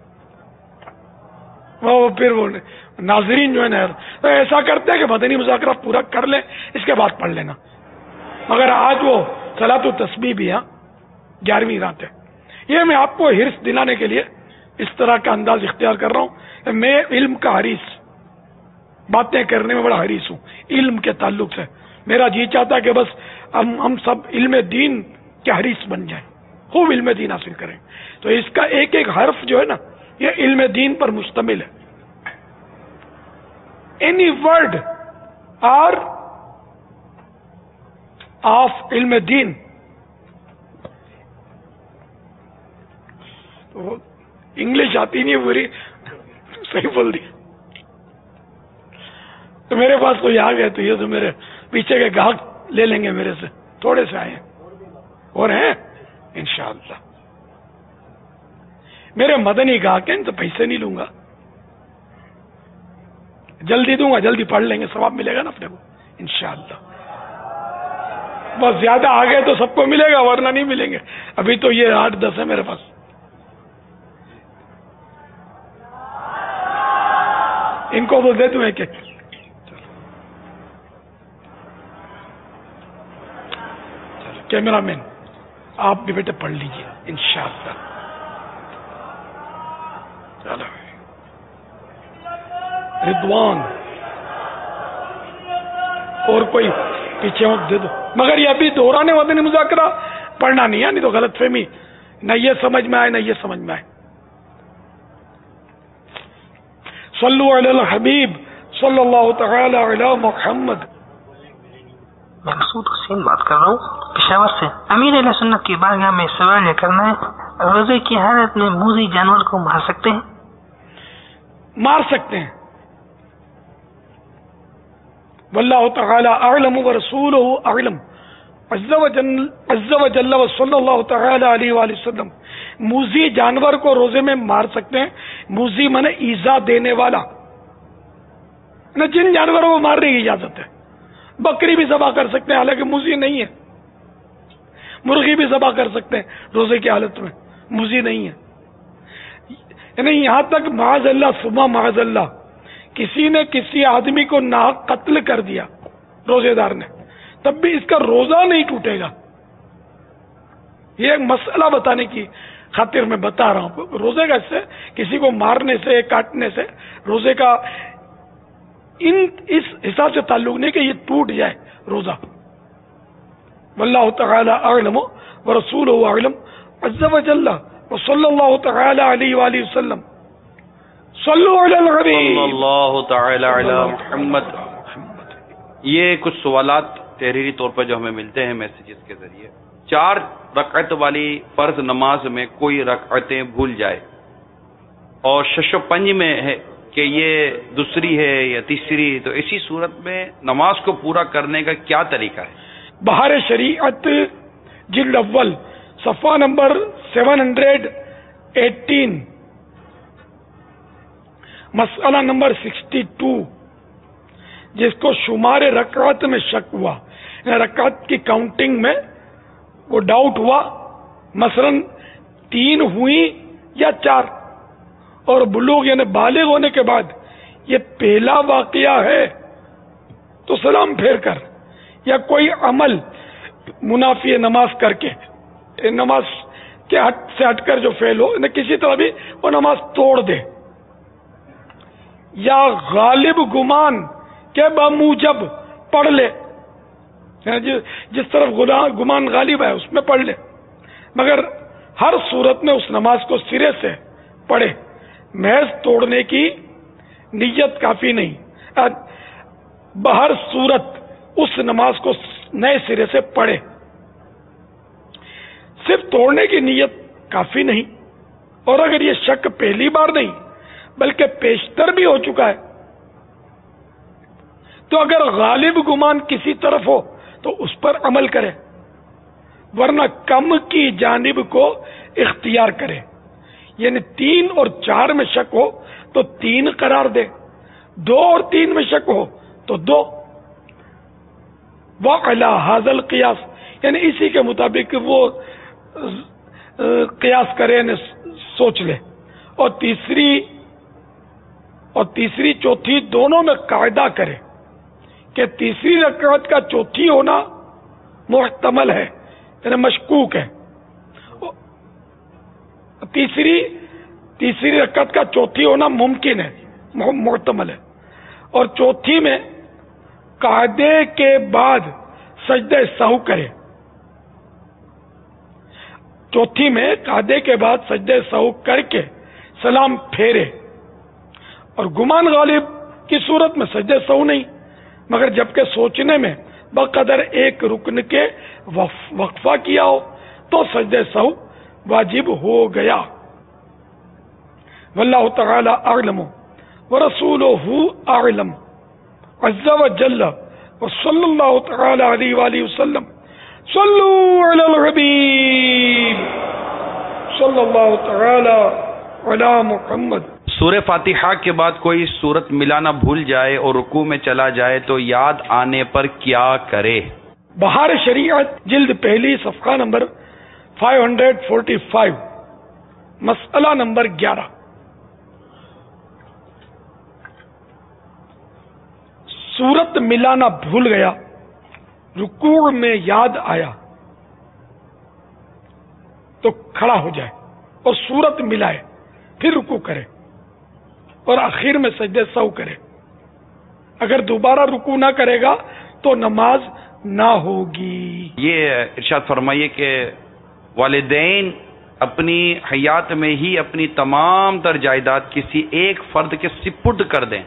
وہ پھر وہ ناظرین جو ہے نا یار تو ایسا کرتے ہیں کہ مدنی مذاکرہ پورا کر لیں، اس کے بعد پڑھ لینا. مگر آج وہ صلاۃ التسبیح بھی ہے، گیارہویں رات ہے. یہ میں آپ کو حرص دلانے کے لیے اس طرح کا انداز اختیار کر رہا ہوں. میں علم کا حریص، باتیں کرنے میں بڑا حریص ہوں علم کے تعلق سے. میرا جی چاہتا ہے کہ بس ہم ہم سب علم دین کے حریص بن جائیں، خوب علم دین حاصل کریں. تو اس کا ایک ایک حرف جو ہے نا یہ علم دین پر مشتمل ہے. اینی ورڈ آر آف علم دین. تو انگلش آتی نہیں پوری، صحیح بول دی. تو میرے پاس کوئی آ گئے تو یہ تو میرے پیچھے کے گاہک لے لیں گے میرے سے، تھوڑے سے آئے ہیں اور ہیں انشاءاللہ. میرے مدنی گاہک ہیں تو پیسے نہیں لوں گا، جلدی دوں گا، جلدی پڑھ لیں گے، ثواب ملے گا نا اپنے کو انشاءاللہ. بس زیادہ آ گئے تو سب کو ملے گا، ورنہ نہیں ملیں گے. ابھی تو یہ آٹھ دس ہے میرے پاس. ان کو تو دے دوں ایک ایک. کیمرہ مین آپ بھی بیٹے پڑھ لیجئے انشاءاللہ. چلو رضوان اور کوئی پیچھے وقت دے دو. مگر یہ ابھی دوران مدنی مذاکرہ پڑھنا نہیں ہے، نہیں تو غلط فہمی نہ یہ سمجھ میں آئے نہ یہ سمجھ میں آئے. صلو علی الحبیب صلی اللہ تعالی علی محمد. میں مسعود حسین بات کر رہا ہوں پشاور سے. امیر اہل سنت کی بارگاہ میں سوال یہ کرنا ہے، روزے کی حالت میں موذی جانور کو مار سکتے ہیں؟ مار سکتے ہیں. واللہ تعالی اعلم ورسولہ اعلم. عز و جل عز و جل و صلی اللہ تعالی علیہ وآلہ وسلم موذی جانور کو روزے میں مار سکتے ہیں. موذی مانے ایذا دینے والا. نہ جن جانوروں کو مارنے کی اجازت ہے. بکری بھی ذبح کر سکتے ہیں حالانکہ موذی نہیں ہے. مرغی بھی ذبح کر سکتے ہیں روزے کی حالت میں, موذی نہیں ہے. یعنی یہاں تک معاذ اللہ ثم معاذ اللہ کسی نے کسی آدمی کو ناحق قتل کر دیا روزے دار نے, تب بھی اس کا روزہ نہیں ٹوٹے گا. یہ ایک مسئلہ بتانے کی خاطر میں بتا رہا ہوں. روزے کا اس سے کسی کو مارنے سے کاٹنے سے روزے کا ان اس حساب سے تعلق نہیں کہ یہ ٹوٹ جائے روزہ. واللہ تعالی اعلم ورسولہ اعلم عز وجل وصلی اللہ تعالی علیہ وآلہ وسلم. صلو علی الحبیب صلی اللہ تعالی علی محمد. یہ کچھ سوالات تحریری طور پر جو ہمیں ملتے ہیں میسیجز کے ذریعے. چار رکعت والی فرض نماز میں کوئی رکعتیں بھول جائے اور شش و پنج میں ہے کہ یہ دوسری ہے یا تیسری, تو اسی صورت میں نماز کو پورا کرنے کا کیا طریقہ ہے؟ بہار شریعت جلد اول صفحہ نمبر سیون ہنڈریڈ ایٹین مسئلہ نمبر سکسٹی ٹو, جس کو شمار رکعت میں شک ہوا, رکعت کی کاؤنٹنگ میں وہ ڈاؤٹ ہوا, مثلا تین ہوئی یا چار, اور بلوغ یعنی بالغ ہونے کے بعد یہ پہلا واقعہ ہے تو سلام پھیر کر یا کوئی عمل منافی نماز کر کے نماز کے ہٹ سے ہٹ کر جو فیل ہو کسی طرح بھی وہ نماز توڑ دے, یا غالب گمان کے بموجب پڑھ لے, جس طرف گمان غالب ہے اس میں پڑھ لے, مگر ہر صورت میں اس نماز کو سرے سے پڑھے. محض توڑنے کی نیت کافی نہیں, بہر صورت اس نماز کو نئے سرے سے پڑھے. صرف توڑنے کی نیت کافی نہیں, اور اگر یہ شک پہلی بار نہیں بلکہ پیشتر بھی ہو چکا ہے تو اگر غالب گمان کسی طرف ہو تو اس پر عمل کرے, ورنہ کم کی جانب کو اختیار کرے. یعنی تین اور چار میں شک ہو تو تین قرار دے, دو اور تین میں شک ہو تو دو. وَعَلَى هَذَا الْقِيَاسِ, یعنی اسی کے مطابق وہ قیاس کرے, یعنی سوچ لے. اور تیسری اور تیسری چوتھی دونوں میں قاعدہ کرے کہ تیسری رکعت کا چوتھی ہونا محتمل ہے, یعنی مشکوک ہے. تیسری تیسری رکعت کا چوتھی ہونا ممکن ہے, محتمل ہے. اور چوتھی میں قاعدے کے بعد سجدہ سہو کرے. چوتھی میں قاعدے کے بعد سجدہ سہو کر کے سلام پھیرے. اور گمان غالب کی صورت میں سجدہ سہو نہیں, مگر جبکہ سوچنے میں بقدر ایک رکن کے وقفہ کیا ہو تو سجدہ سہو واجب ہو گیا. واللہ تعالی اعلم ورسولہ اعلم عز وجل وصلی اللہ تعالی علیہ وآلہ وسلم. صلو علی الحبیب صلی اللہ تعالی علی محمد. سورہ فاتحہ کے بعد کوئی سورت ملانا بھول جائے اور رکوع میں چلا جائے تو یاد آنے پر کیا کرے؟ بہار شریعت جلد پہلی صفحہ نمبر فائیو ہنڈریڈ فورٹی فائیو مسئلہ نمبر گیارہ. سورت ملانا بھول گیا, رکوع میں یاد آیا تو کھڑا ہو جائے اور سورت ملائے, پھر رکوع کرے اور آخر میں سجدہ سہو کرے. اگر دوبارہ رکوع نہ کرے گا تو نماز نہ ہوگی. یہ ارشاد فرمائیے کہ والدین اپنی حیات میں ہی اپنی تمام تر جائیداد کسی ایک فرد کے سپرد کر دیں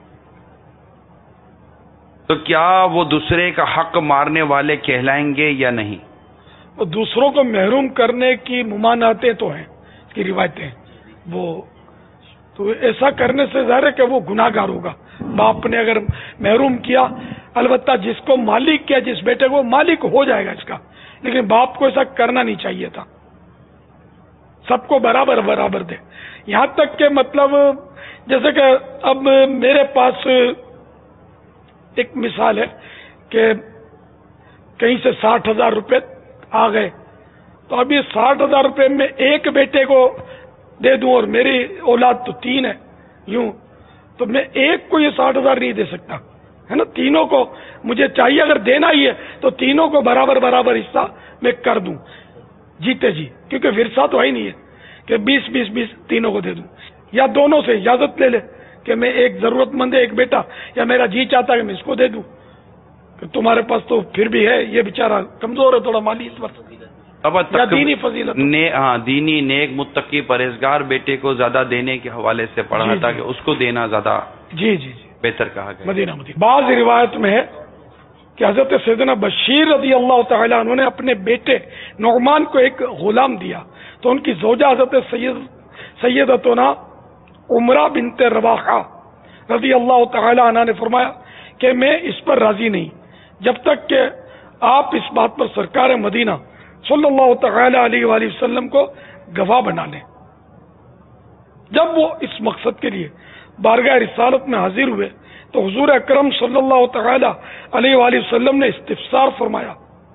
تو کیا وہ دوسرے کا حق مارنے والے کہلائیں گے یا نہیں؟ وہ دوسروں کو محروم کرنے کی ممانعتیں تو ہیں, اس کی روایتیں, وہ تو ایسا کرنے سے ظاہر ہے کہ وہ گناہ گار ہوگا. باپ نے اگر محروم کیا البتہ جس کو مالک کیا، جس بیٹے کو مالک ہو جائے گا اس کا، لیکن باپ کو ایسا کرنا نہیں چاہیے تھا، سب کو برابر برابر دے. یہاں تک کہ مطلب جیسے کہ اب میرے پاس ایک مثال ہے کہ کہیں سے ساٹھ ہزار روپے آ گئے، تو اب یہ ساٹھ ہزار روپے میں ایک بیٹے کو دے دوں اور میری اولاد تو تین ہے یوں، تو میں ایک کو یہ ساٹھ ہزار نہیں دے سکتا ہے نا، تینوں کو مجھے چاہیے، اگر دینا ہی ہے تو تینوں کو برابر برابر حصہ میں کر دوں جیتے جی، کیونکہ ورثہ تو ہے ہی نہیں ہے کہ بیس بیس بیس تینوں کو دے دوں، یا دونوں سے اجازت لے لے کہ میں ایک ضرورت مند ہے ایک بیٹا، یا میرا جی چاہتا ہے کہ میں اس کو دے دوں کہ تمہارے پاس تو پھر بھی ہے، یہ بیچارہ کمزور ہے تھوڑا مالی اس وقت، یا دینی فضیلت نے ہاں دینی نیک متقی پرہیزگار بیٹے کو زیادہ دینے کے حوالے سے پڑھا جی تھا جی کہ اس کو دینا زیادہ جی جی جی بہتر کہا گیا. مدینہ مدینہ بعض روایت میں ہے کہ حضرت سیدنا بشیر رضی اللہ تعالیٰ عنہ نے اپنے بیٹے نعمان کو ایک غلام دیا، تو ان کی زوجہ حضرت سید سیدتنا عمرہ بنت رواحہ رضی اللہ تعالیٰ عنہ نے فرمایا کہ میں اس پر راضی نہیں جب تک کہ آپ اس بات پر سرکار مدینہ صلی اللہ تعالی علیہ وآلہ وسلم کو گواہ بنا لیں. جب وہ اس مقصد کے لیے بارگاہ رسالت میں حاضر ہوئے تو حضور اکرم صلی اللہ تعالی علیہ وآلہ وسلم نے استفسار فرمایا،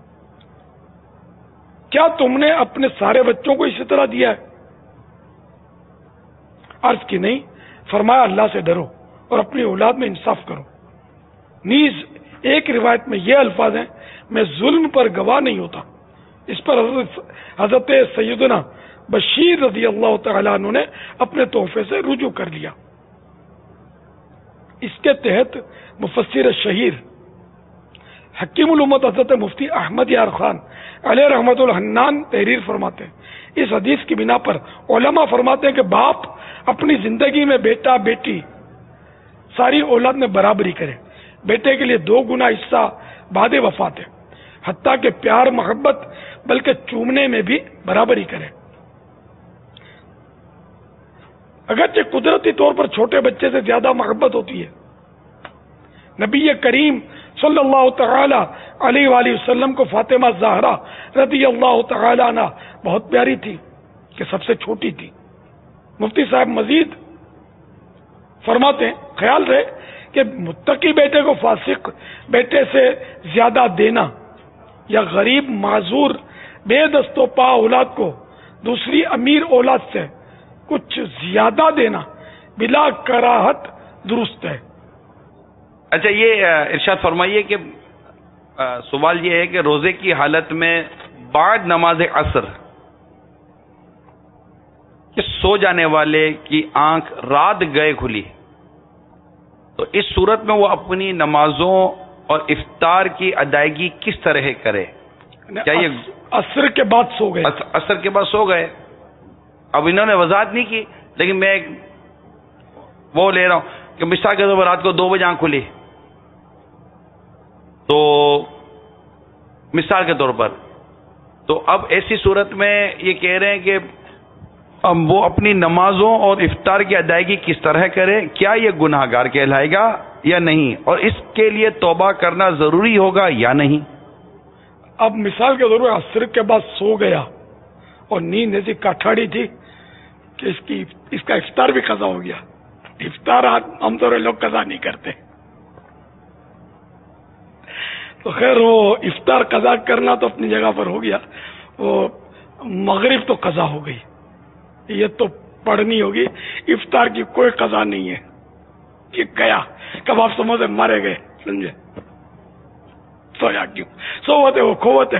کیا تم نے اپنے سارے بچوں کو اسی طرح دیا ہے؟ عرض کی نہیں. فرمایا اللہ سے ڈرو اور اپنی اولاد میں انصاف کرو. نیز ایک روایت میں یہ الفاظ ہیں، میں ظلم پر گواہ نہیں ہوتا. اس پر حضرت حضرت سیدنا بشیر رضی اللہ تعالیٰ عنہ نے اپنے تحفے سے رجوع کر لیا. اس کے تحت مفسر شہیر حکیم الامت حضرت مفتی احمد یار خان علیہ رحمت الحنان تحریر فرماتے ہیں، اس حدیث کی بنا پر علماء فرماتے ہیں کہ باپ اپنی زندگی میں بیٹا بیٹی ساری اولاد میں برابری کرے. بیٹے کے لیے دو گنا حصہ بعد وفات ہے، حتیٰ کہ پیار محبت بلکہ چومنے میں بھی برابری کرے. اگرچہ قدرتی طور پر چھوٹے بچے سے زیادہ محبت ہوتی ہے. نبی کریم صلی اللہ تعالی علیہ وآلہ وسلم کو فاطمہ زہرا رضی اللہ تعالی عنہ بہت پیاری تھی کہ سب سے چھوٹی تھی. مفتی صاحب مزید فرماتے ہیں خیال رہے کہ متقی بیٹے کو فاسق بیٹے سے زیادہ دینا یا غریب معذور بے دست و پا اولاد کو دوسری امیر اولاد سے کچھ زیادہ دینا بلا کراہت درست ہے. اچھا یہ ارشاد فرمائیے کہ سوال یہ ہے کہ روزے کی حالت میں بعد نماز عصر کہ سو جانے والے کی آنکھ رات گئے کھلی، تو اس صورت میں وہ اپنی نمازوں اور افطار کی ادائیگی کس طرح کرے؟ کیا یہ عصر کے بعد سو گئے؟ عصر کے بعد سو گئے. اب انہوں نے وضاحت نہیں کی، لیکن میں وہ لے رہا ہوں کہ مثال کے طور پر رات کو دو بجے آنکھ کھلی، تو مثال کے طور پر تو اب ایسی صورت میں یہ کہہ رہے ہیں کہ اب وہ اپنی نمازوں اور افطار کی ادائیگی کس طرح کرے؟ کیا یہ گناہ گار کہلائے گا یا نہیں، اور اس کے لیے توبہ کرنا ضروری ہوگا یا نہیں؟ اب مثال کے طور پر عصر کے بعد سو گیا اور نیند ایسی کاٹھاڑی تھی کہ اس کی اس کا افطار بھی قضا ہو گیا. افطار عام طور پر لوگ قضا نہیں کرتے، تو خیر وہ افطار قضا کرنا تو اپنی جگہ پر ہو گیا، وہ مغرب تو قضا ہو گئی، یہ تو پڑھنی ہوگی. افطار کی کوئی قضا نہیں ہے، یہ گیا کباب سموسے مارے گئے، سمجھے؟ سویا کیوں؟ سوت ہے وہ کھوت ہے.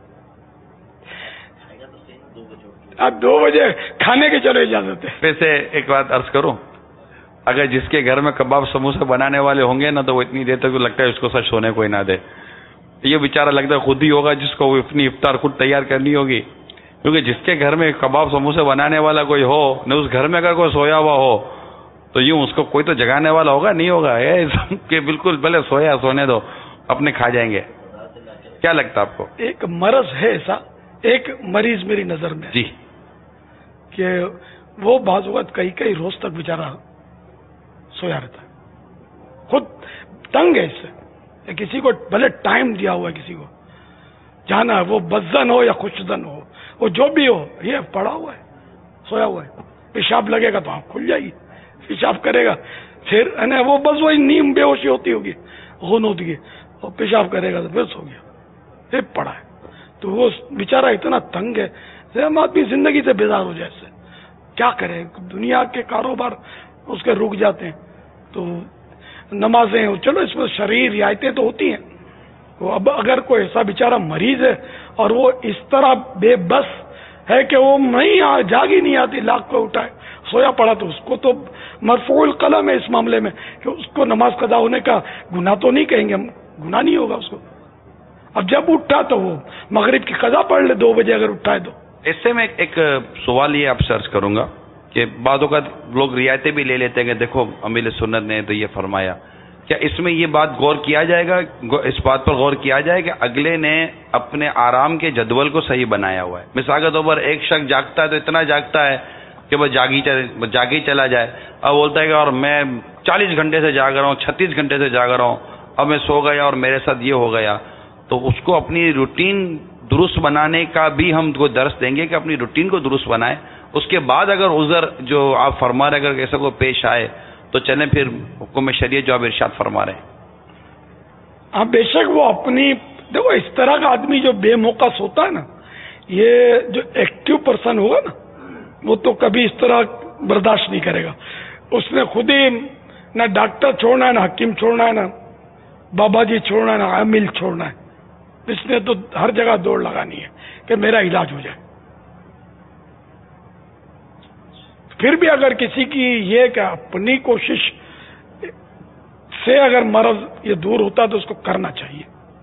اب دو بجے کھانے کی چلو اجازت ہے. ویسے ایک بات عرض کروں، اگر جس کے گھر میں کباب سموسے بنانے والے ہوں گے نا تو وہ اتنی دیر تک لگتا ہے اس کو سچ سونے کوئی نہ دے. یہ بیچارہ لگتا ہے خود ہی ہوگا جس کو وہ اپنی افطار خود تیار کرنی ہوگی، کیونکہ جس کے گھر میں کباب سموسے بنانے والا کوئی ہو نہ اس گھر میں اگر کوئی سویا ہوا ہو تو یوں اس کو کوئی تو جگانے والا ہوگا نہیں ہوگا کہ بالکل بھلے سویا سونے دو اپنے کھا جائیں گے. کیا لگتا آپ کو؟ ایک مرض ہے ایسا، ایک مریض میری نظر میں جی کہ وہ بعض اوقات کئی کئی روز تک بیچارہ سویا رہتا ہے، خود تنگ ہے اس سے، کسی کو بھلے ٹائم دیا ہوا ہے، کسی کو جانا ہے، وہ بدزن ہو یا خوشدن ہو، وہ جو بھی ہو، یہ پڑا ہوا ہے، سویا ہوا ہے، پیشاب لگے گا تو آنکھ کھل جائے گی، پیشاب کرے گا پھر ہے نا، وہ بس وہی نیم بے ہوشی ہوتی ہوگی، غنودگی، اور پیشاب کرے گا تو پھر سو گیا، پھر پڑا ہے. تو وہ بیچارہ اتنا تنگ ہے، ہم آدمی زندگی سے بیزار ہو جائے، اس سے کیا کرے، دنیا کے کاروبار اس کے رک جاتے ہیں. تو نمازیں چلو اس میں شرعی رعایتیں تو ہوتی ہیں. وہ اب اگر کوئی ایسا بیچارہ مریض ہے اور وہ اس طرح بے بس ہے کہ وہ نہیں جاگ ہی نہیں آتی، لاکھ کو اٹھائے سویا پڑا، تو اس کو تو مرفوع القلم ہے اس معاملے میں کہ اس کو نماز قضا ہونے کا گناہ تو نہیں کہیں گے ہم، گناہ نہیں ہوگا اس کو. اب جب اٹھا تو وہ مغرب کی قضا پڑھ لے دو بجے اگر اٹھا ہے تو. اس سے میں ایک سوال یہ آپ سرچ کروں گا کہ بعض اوقات لوگ رعایتیں بھی لے لیتے ہیں کہ دیکھو امیر سنت نے تو یہ فرمایا، کیا اس میں یہ بات غور کیا جائے گا، اس بات پر غور کیا جائے کہ اگلے نے اپنے آرام کے جدول کو صحیح بنایا ہوا ہے؟ مثال کے طور پر ایک شخص جاگتا ہے تو اتنا جاگتا ہے کہ بس جاگی جاگی چلا جائے، اب بولتا ہے کہ اور میں چالیس گھنٹے سے جاگ رہا ہوں، چھتیس گھنٹے سے جاگ رہا ہوں، اب میں سو گیا اور میرے ساتھ یہ ہو گیا. تو اس کو اپنی روٹین درست بنانے کا بھی ہم کو درس دیں گے کہ اپنی روٹین کو درست بنائے. اس کے بعد اگر عذر جو آپ فرما رہے اگر ایسا کو پیش آئے تو چلیں پھر حکم شریعت جو آپ ارشاد فرما رہے ہیں. ہاں بے شک وہ اپنی دیکھو اس طرح کا آدمی جو بے موقع سوتا ہے نا، یہ جو ایکٹیو پرسن ہوگا نا وہ تو کبھی اس طرح برداشت نہیں کرے گا. اس نے خود ہی نہ ڈاکٹر چھوڑنا ہے، نہ حکیم چھوڑنا ہے، نہ بابا جی چھوڑنا ہے، نہ عامل چھوڑنا ہے. اس نے تو ہر جگہ دوڑ لگانی ہے کہ میرا علاج ہو جائے. پھر بھی اگر کسی کی یہ کہ اپنی کوشش سے اگر مرض یہ دور ہوتا تو اس کو کرنا چاہیے.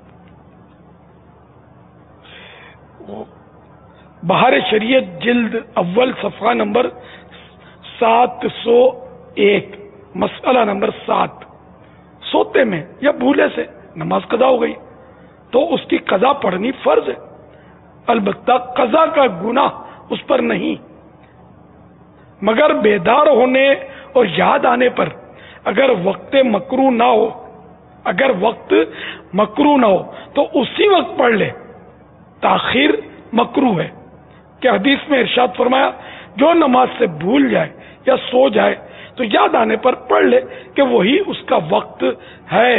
بہار شریعت جلد اول صفحہ نمبر سات سو ایک مسئلہ نمبر سات، سوتے میں یا بھولے سے نماز قضا ہو گئی تو اس کی قضا پڑھنی فرض ہے، البتہ قضا کا گناہ اس پر نہیں، مگر بیدار ہونے اور یاد آنے پر اگر وقت مکروہ نہ ہو اگر وقت مکروہ نہ ہو تو اسی وقت پڑھ لے. تاخیر مکروہ ہے کہ حدیث میں ارشاد فرمایا جو نماز سے بھول جائے یا سو جائے تو یاد آنے پر پڑھ لے کہ وہی اس کا وقت ہے.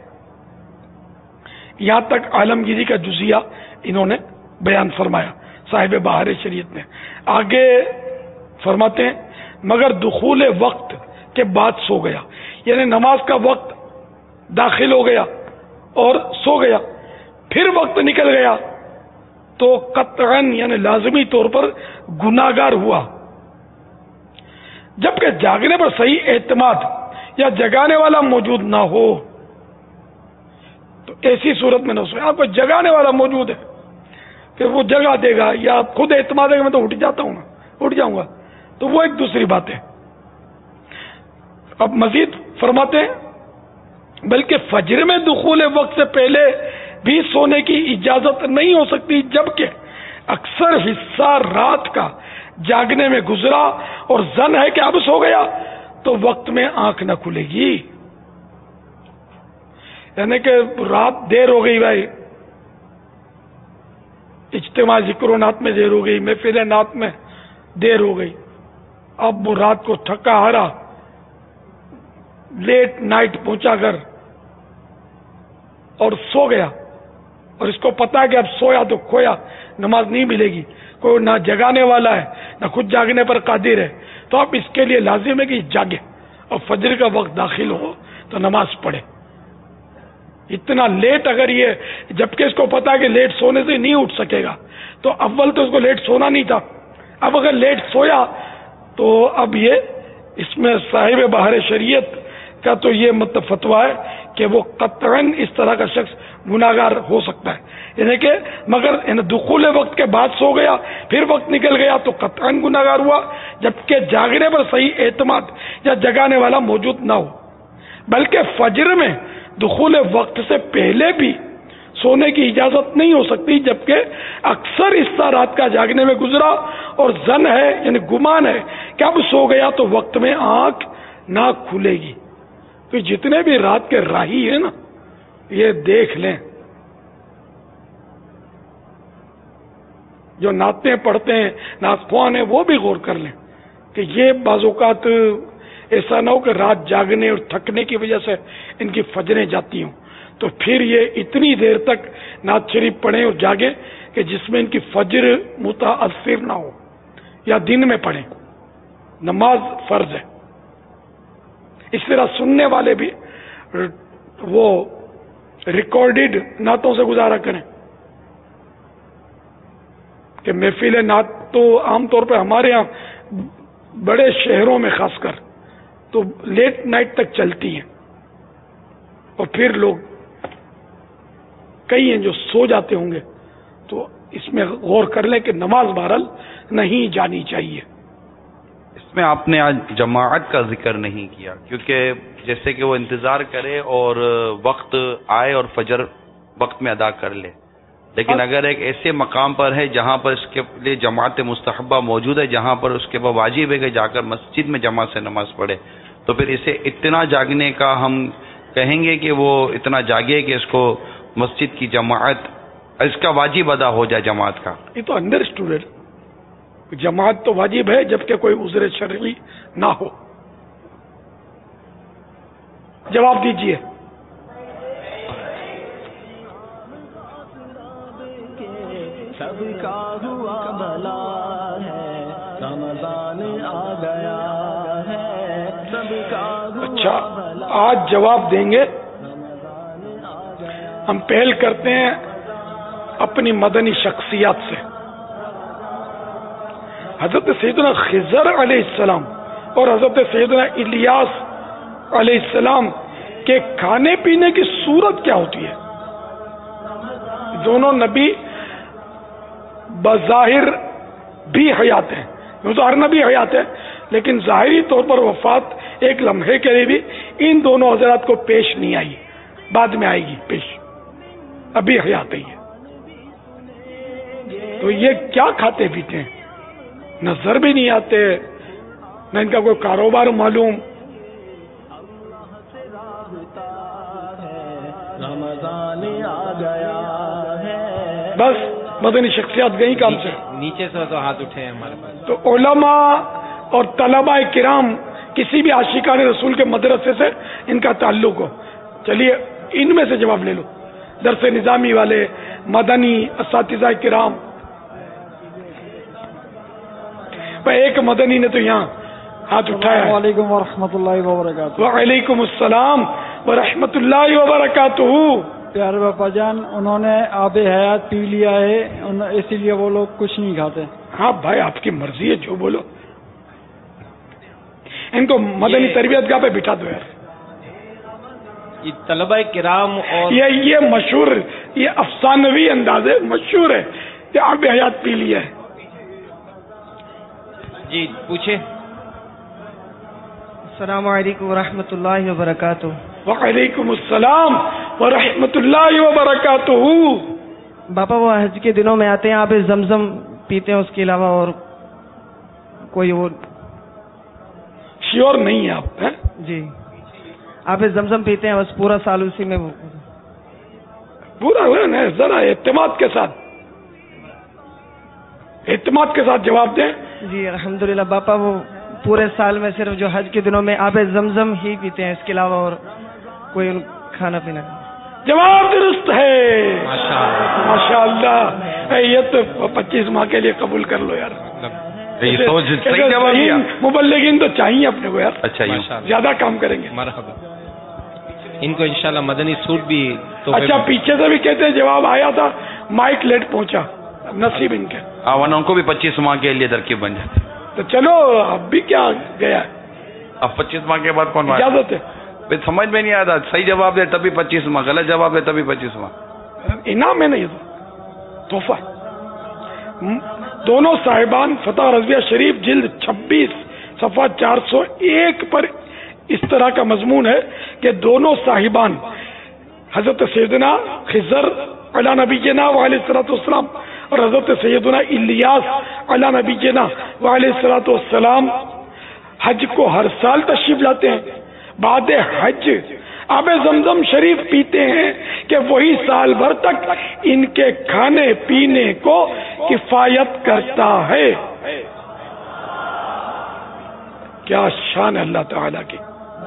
یہاں تک عالمگیری کا جزیہ انہوں نے بیان فرمایا صاحب بہار شریعت نے. آگے فرماتے ہیں مگر دخول وقت کے بعد سو گیا، یعنی نماز کا وقت داخل ہو گیا اور سو گیا، پھر وقت نکل گیا تو قطعاً یعنی لازمی طور پر گناہگار ہوا، جبکہ جاگنے پر صحیح اعتماد یا جگانے والا موجود نہ ہو. تو ایسی صورت میں نہ سوئے. آپ کو جگانے والا موجود ہے پھر وہ جگا دے گا، یا خود اعتماد ہے کہ میں تو اٹھ جاتا ہوں اٹھ جاؤں گا، تو وہ ایک دوسری بات ہے. اب مزید فرماتے ہیں بلکہ فجر میں دخول وقت سے پہلے بھی سونے کی اجازت نہیں ہو سکتی، جبکہ اکثر حصہ رات کا جاگنے میں گزرا اور زن ہے کہ اب سو گیا تو وقت میں آنکھ نہ کھلے گی. یعنی کہ رات دیر ہو گئی، بھائی اجتماع ذکر و نات میں دیر ہو گئی، محفل نات میں دیر ہو گئی، اب وہ رات کو تھکا ہارا لیٹ نائٹ پہنچا کر اور سو گیا، اور اس کو پتا کہ اب سویا تو کھویا، نماز نہیں ملے گی، کوئی نہ جگانے والا ہے نہ خود جاگنے پر قادر ہے، تو اب اس کے لیے لازم ہے کہ جاگے اور فجر کا وقت داخل ہو تو نماز پڑھے. اتنا لیٹ اگر یہ، جبکہ اس کو پتا کہ لیٹ سونے سے نہیں اٹھ سکے گا، تو اول تو اس کو لیٹ سونا نہیں تھا، اب اگر لیٹ سویا تو اب یہ اس میں صاحب بہار شریعت کا تو یہ مطلب فتویٰ ہے کہ وہ قطعاً اس طرح کا شخص گناہگار ہو سکتا ہے. یعنی کہ مگر دخول وقت کے بعد سو گیا پھر وقت نکل گیا تو قطعاً گناہگار ہوا، جبکہ جاگنے پر صحیح اعتماد یا جگانے والا موجود نہ ہو. بلکہ فجر میں دخول وقت سے پہلے بھی سونے کی اجازت نہیں ہو سکتی، جبکہ اکثر حصہ رات کا جاگنے میں گزرا اور زن ہے یعنی گمان ہے کہ اب سو گیا تو وقت میں آنکھ نہ کھلے گی. تو جتنے بھی رات کے راہی ہیں نا یہ دیکھ لیں، جو نعتیں پڑھتے ہیں نعت ہیں وہ بھی غور کر لیں کہ یہ بعض اوقات ایسا نہ ہو کہ رات جاگنے اور تھکنے کی وجہ سے ان کی فجریں جاتی ہوں، تو پھر یہ اتنی دیر تک نعت شریف پڑھیں اور جاگیں کہ جس میں ان کی فجر متاثر نہ ہو، یا دن میں پڑھیں، نماز فرض ہے۔ اس طرح سننے والے بھی وہ ریکارڈڈ نعتوں سے گزارا کریں کہ محفل نعت تو عام طور پہ ہمارے ہاں بڑے شہروں میں خاص کر تو لیٹ نائٹ تک چلتی ہیں، اور پھر لوگ کئی ہیں جو سو جاتے ہوں گے، تو اس میں غور کر لیں کہ نماز بہرحال نہیں جانی چاہیے۔ اس میں آپ نے آج جماعت کا ذکر نہیں کیا، کیونکہ جیسے کہ وہ انتظار کرے اور وقت آئے اور فجر وقت میں ادا کر لے، لیکن اگر ایک ایسے مقام پر ہے جہاں پر اس کے لیے جماعت مستحبہ موجود ہے، جہاں پر اس کے بعد واجب ہے کہ جا کر مسجد میں جماعت سے نماز پڑھے، تو پھر اسے اتنا جاگنے کا ہم کہیں گے کہ وہ اتنا جاگے کہ اس کو مسجد کی جماعت، اس کا واجب ادا ہو جائے جماعت کا۔ یہ تو انڈرسٹوڈ ہے، جماعت تو واجب ہے جبکہ کوئی عذر شرعی نہ ہو۔ جواب دیجئے۔ سب کا ہوا بھلا ہے، رمضان آ گیا ہے، سب کا اچھا آج جواب دیں گے۔ ہم پہل کرتے ہیں اپنی مدنی شخصیات سے۔ حضرت سیدنا خضر علیہ السلام اور حضرت سیدنا الیاس علیہ السلام کے کھانے پینے کی صورت کیا ہوتی ہے؟ دونوں نبی بظاہر بھی حیات ہیں، وہ تو ہر نبی حیات ہے، لیکن ظاہری طور پر وفات ایک لمحے کے لیے بھی ان دونوں حضرات کو پیش نہیں آئی، بعد میں آئے گی پیش، ابھی حیات ہی ہے۔ تو یہ کیا کھاتے پیتے ہیں؟ نظر بھی نہیں آتے، نہ ان کا کوئی کاروبار معلوم۔ رمضان آ گیا ہے، بس مدنی شخصیات گئی کام سے۔ نیچے سے تو ہاتھ اٹھے ہیں ہمارے پاس۔ تو علماء اور طلباء کرام کسی بھی عاشقان رسول کے مدرسے سے ان کا تعلق ہو، چلیے ان میں سے جواب لے لو، درس نظامی والے، مدنی اساتذہ کرام۔ ایک مدنی نے تو یہاں ہاتھ اٹھایا ہے۔ السلام علیکم ورحمۃ اللہ وبرکاتہ۔ وعلیکم السلام ورحمۃ اللہ وبرکاتہ۔ پیارے باپا جان، انہوں نے آب حیات پی لیا ہے، اسی لیے وہ لوگ کچھ نہیں کھاتے۔ ہاں بھائی آپ کی مرضی ہے، جو بولو۔ ان کو مدنی تربیت گاہ پہ بٹھا دو یار۔ یہ طلبہ کرام اور یہ یہ مشہور، یہ افسانوی انداز ہے، مشہور ہے کہ آب حیات پی لیا ہے۔ جی پوچھے۔ السلام علیکم ورحمۃ اللہ وبرکاتہ۔ وعلیکم السلام ورحمۃ اللہ وبرکاتہ۔ باپا وہ حج کے دنوں میں آتے ہیں، آپ زمزم پیتے ہیں، اس کے علاوہ اور کوئی اور؟ شیور نہیں ہے آپ؟ جی آپ زمزم پیتے ہیں بس پورا سال اسی میں؟ پورا ہوا نا، ذرا اعتماد کے ساتھ، اعتماد کے ساتھ جواب دیں۔ جی الحمدللہ باپا، وہ پورے سال میں صرف جو حج کے دنوں میں آپ زمزم ہی پیتے ہیں، اس کے علاوہ اور کوئی کھانا پینا نہیں؟ جواب درست ہے، ماشاء اللہ۔ یہ تو پچیس ماہ کے لیے قبول کر لو یار، مبلغین تو چاہیے اپنے کو یار۔ اچھا زیادہ کام کریں گے۔ مرحبا۔ ان کو انشاءاللہ مدنی سوٹ بھی تو اچھا پیچھے سے بھی کہتے ہیں جواب آیا تھا، مائک لیٹ پہنچا، نصیب ان کے۔ ورنہ ان کو بھی پچیس ماہ کے لیے ترکیب بن جاتی۔ تو چلو اب بھی کیا گیا ہے، اب پچیس ماہ کے بعد کون اجازت ہے؟ سمجھ میں نہیں آیا تھا، صحیح جواب دے تبھی پچیس ماہ، غلط جواب دے تبھی پچیس ماہ۔ انعام ہے نا، یہ تو تحفہ۔ دونوں صاحبان فتح رضویہ شریف جلد چھبیس صفحہ چار سو ایک پر اس طرح کا مضمون ہے کہ دونوں صاحبان حضرت سیدنا خضر علی نبینا وعلیہ الصلوۃ والسلام اور حضرت سیدنا الیاس علی نبینا وعلیہ الصلوۃ والسلام حج کو ہر سال تشریف لاتے ہیں۔ بعد حج آب زمزم شریف پیتے ہیں کہ وہی سال بھر تک ان کے کھانے پینے کو کفایت کرتا ہے. کیا شان ہے اللہ تعالی کی.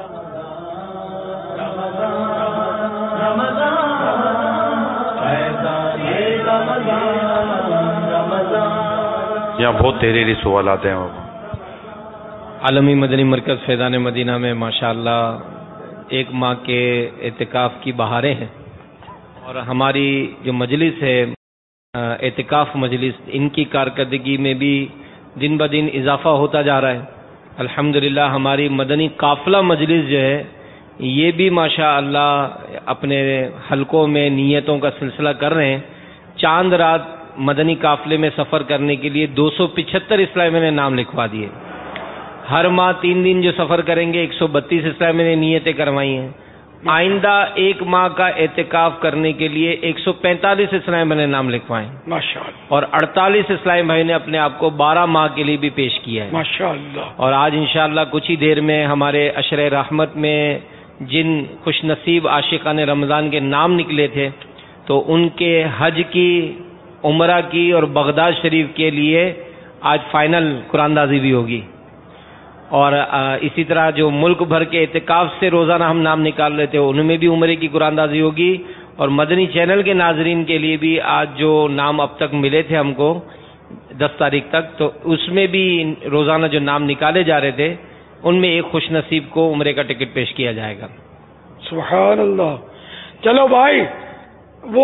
یہاں بہت تحریری سوالات ہیں. عالمی مدنی مرکز فیضان مدینہ میں ماشاءاللہ ایک ماہ کے اعتکاف کی بہاریں ہیں، اور ہماری جو مجلس ہے اعتکاف مجلس، ان کی کارکردگی میں بھی دن بدن اضافہ ہوتا جا رہا ہے. الحمدللہ ہماری مدنی قافلہ مجلس جو ہے یہ بھی ماشاءاللہ اپنے حلقوں میں نیتوں کا سلسلہ کر رہے ہیں. چاند رات مدنی قافلے میں سفر کرنے کے لیے دو سو پچہتر اسلامیہ نے نام لکھوا دیے. ہر ماہ تین دن جو سفر کریں گے ایک سو بتیس اسلامیہ نے نیتیں کروائی ہیں. آئندہ ایک ماہ کا اعتکاف کرنے کے لیے ایک سو پینتالیس اسلامیہ نے نام لکھوائے ماشاءاللہ، اور اڑتالیس اسلامی بھائی نے اپنے آپ کو بارہ ماہ کے لیے بھی پیش کیا ہے ماشاءاللہ. اور آج انشاءاللہ کچھ ہی دیر میں ہمارے عشرِ رحمت میں جن خوش نصیب عاشقان رمضان کے نام نکلے تھے تو ان کے حج کی، عمرہ کی اور بغداد شریف کے لیے آج فائنل قرآن اندازی بھی ہوگی. اور اسی طرح جو ملک بھر کے اعتکاف سے روزانہ ہم نام نکال رہے تھے ان میں بھی عمرے کی قرآن اندازی ہوگی. اور مدنی چینل کے ناظرین کے لیے بھی آج جو نام اب تک ملے تھے ہم کو دس تاریخ تک، تو اس میں بھی روزانہ جو نام نکالے جا رہے تھے ان میں ایک خوش نصیب کو عمرے کا ٹکٹ پیش کیا جائے گا. سبحان اللہ. چلو بھائی، وہ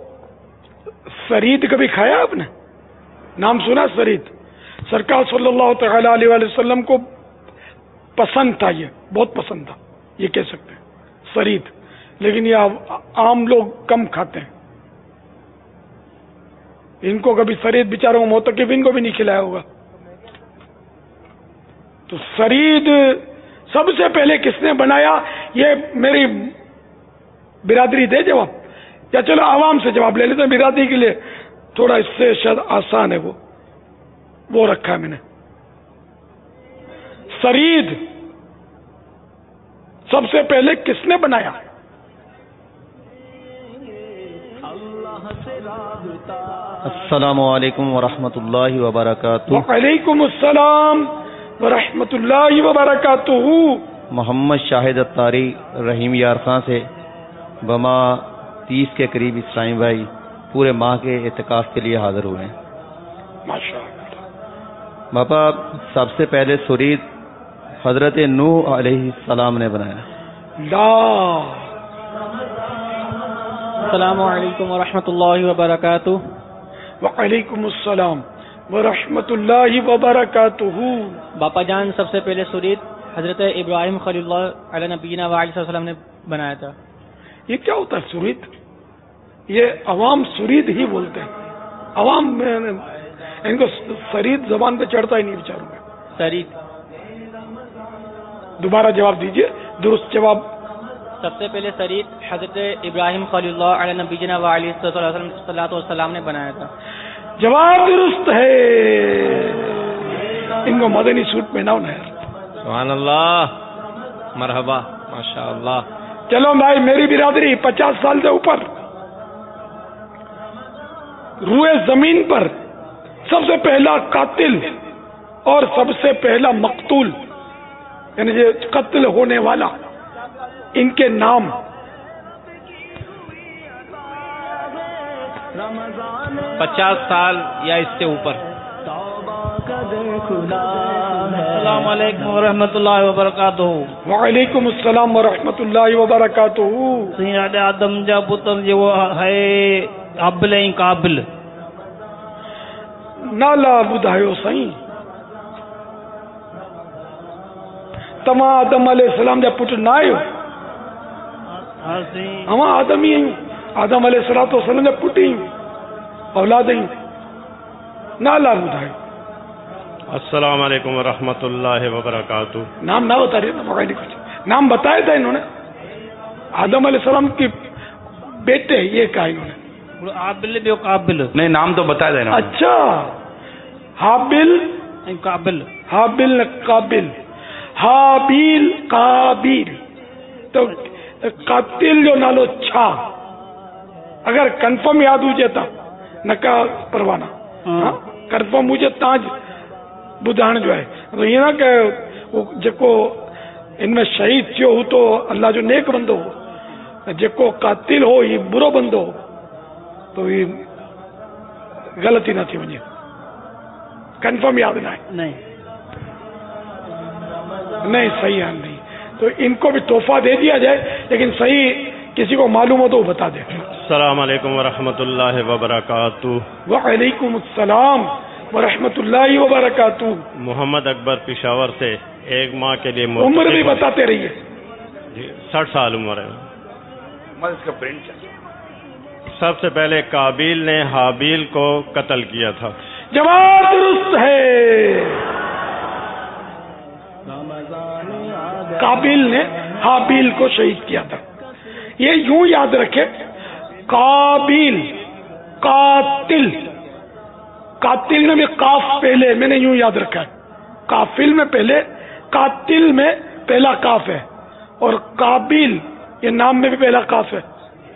سرید کبھی کھایا آپ نے؟ نام سنا سرید؟ سرکار صلی اللہ تعالی علیہ وآلہ وسلم کو پسند تھا، یہ بہت پسند تھا، یہ کہہ سکتے ہیں سرید. لیکن یہ عام لوگ کم کھاتے ہیں. ان کو کبھی سرید بیچاروں موتقفین کو بھی نہیں کھلایا ہوگا. تو سرید سب سے پہلے کس نے بنایا؟ یہ میری برادری دے جواب، یا چلو عوام سے جواب لے لیتے ہیں، برادری کے لیے تھوڑا اس سے شاید آسان ہے. وہ وہ رکھا ہے میں نے. سرید سب سے پہلے کس نے بنایا؟ السلام علیکم ورحمۃ اللہ وبرکاتہ. وعلیکم السلام ورحمۃ اللہ وبرکاتہ. محمد شاہد اتاری رحیم یار خان سے بما تیس کے قریب اسلامی بھائی پورے ماہ کے اعتکاف کے لیے حاضر ہوئے ہیں. ماشاء اللہ. باپا سب سے پہلے سرید حضرت نوح علیہ السلام نے بنایا. لا. السلام علیکم ورحمۃ اللہ وبرکاتہ. وعلیکم السلام ورحمۃ اللہ وبرکاتہ. باپا جان سب سے پہلے سرید حضرت ابراہیم خلیل اللہ علیہ نبینا وعلیہ وسلم نے بنایا تھا. یہ کیا ہوتا ہے سرید؟ یہ عوام سرید ہی بولتے ہیں. عوام میں ان کو سرید زبان پہ چڑھتا ہی نہیں بیچاروں میں. سرید دوبارہ جواب دیجئے، درست جواب. سب سے پہلے سرید حضرت ابراہیم خلیل اللہ علیہ نبینا وعلیہ الصلوۃ والسلام نے بنایا تھا. جواب درست ہے. ان کو مدنی سوٹ پہناؤ نا یار. سبحان اللہ، مرحبا، ماشاء اللہ. چلو بھائی، میری برادری پچاس سال سے اوپر روئے زمین پر سب سے پہلا قاتل اور سب سے پہلا مقتول، یعنی یہ قتل ہونے والا، ان کے نام پچاس سال یا اس سے اوپر. السلام علیکم ورحمۃ اللہ وبرکاتہ. وعلیکم السلام ورحمۃ اللہ وبرکاتہ. سید آدم جا پتر جو ہے ابل ऐं قابل नाला ॿुधायो साईं. तव्हां आदम अलैहिस्सलाम जा पुट न आहियो? अवां आदम ई आहियूं. आदम अलैहिस्सलातु वस्सलाम जा पुट आहियूं, औलाद आहियूं. नाला ॿुधायो. अस्सलाम वालेकुम वरहमतुल्लाहि वबरकातुहू. नाम ना बता रहे ना, कुछ नाम बताया था इन्होंने. आदम अलैहिस्सलाम के बेटे ये कहा इन्होंने. आबिल बि काबिल. नहीं, नाम तो बताया था इन्होंने. अच्छा, हाबिल काबिल. हाबिल काबिल, हाबिल काबिल. तो कातिल जो नालो छा अगर कंफर्म याद हुजे त न का परवाना हाँ कंफर्म हुजे ताज ॿुधाइण जो आहे तो ईअं न के वो जेको इनमें शहीद थियो हू तो अल्लाह जो नेक बंदो हो, जेको कातिल हो ये बुरो बंदो हो, तो ये गलती न थी वञे, कंफर्म याद ना है नहीं नहीं सही है नहीं, तो इनको भी तोहफा दे दिया जाए, लेकिन सही किसी को मालूम हो तो वो बता दे। अस्सलाम वालेकुम वरहमतुल्लाहि वबरकातुहू। वालेकुम अस्सलाम वरहमतुल्लाहि वबरकातुहू। मोहम्मद अकबर पिशावर से एक माह के लिए उम्र भी बताते रहिए। साठ साल उम्र है। इसका प्रिंट चाहिए। सबसे पहले काबिल ने हाबिल को कत्ल किया था। जवाब दुरुस्त है। काबिल ने हाबिल को शहीद किया था। ये यूं याद रखे, काबिल कातिल, कातिल में भी काफ पहले, मैंने यूं याद रखा है, काफिल में पहले, कातिल में पहला काफ है, और काबिल ये नाम में भी पहला काफ है,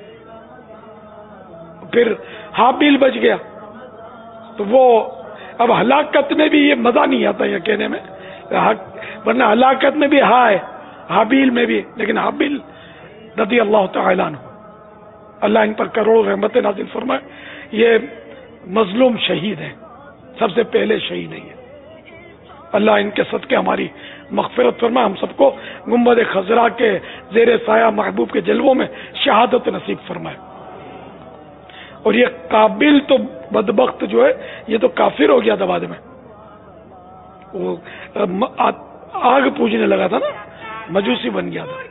फिर हाबिल बच गया। तो वो अब हलाकत में भी ये मजा नहीं आता ये कहने में, वरना हलाकत में भी हा है, हाबिल में भी, लेकिन हाबिल रदी अल्लाह तआला अन्हु, अल्लाह इन पर करोड़ों रहमत नाज़िल फरमाए, ये मजलूम शहीद हैं, सबसे पहले शहीद है। अल्लाह इनके सदके हमारी मग़फ़िरत फरमाए, हम सबको गुंबद खज़रा के ज़ेरे साया महबूब के जलवों में शहादत नसीब फरमाए। और ये काबिल तो बदबख्त जो है, ये तो काफिर हो गया था बाद में, वो आग पूजने लगा था ना, मजूसी बन गया था।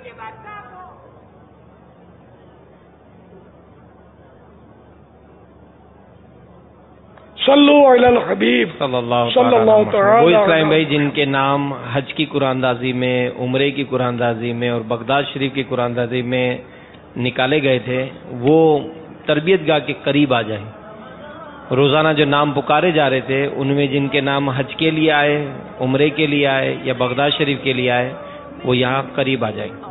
सल्लु अलल हबीब सल्लल्लाहु सल्लल्लाहु अलैहि। वो इस्लाम भाई जिनके नाम हज की कुरानदाजी में, उम्रे की कुरानदाजी में और बगदाद शरीफ की कुरानदाजी में निकाले गए थे, वो तरबियत गाह के करीब आ जाए। रोजाना जो नाम पुकारे जा रहे थे, उनमें जिनके नाम हज के लिए आए, उम्रे के लिए आए या बगदाद शरीफ के लिए आए, वो यहाँ करीब आ जाए।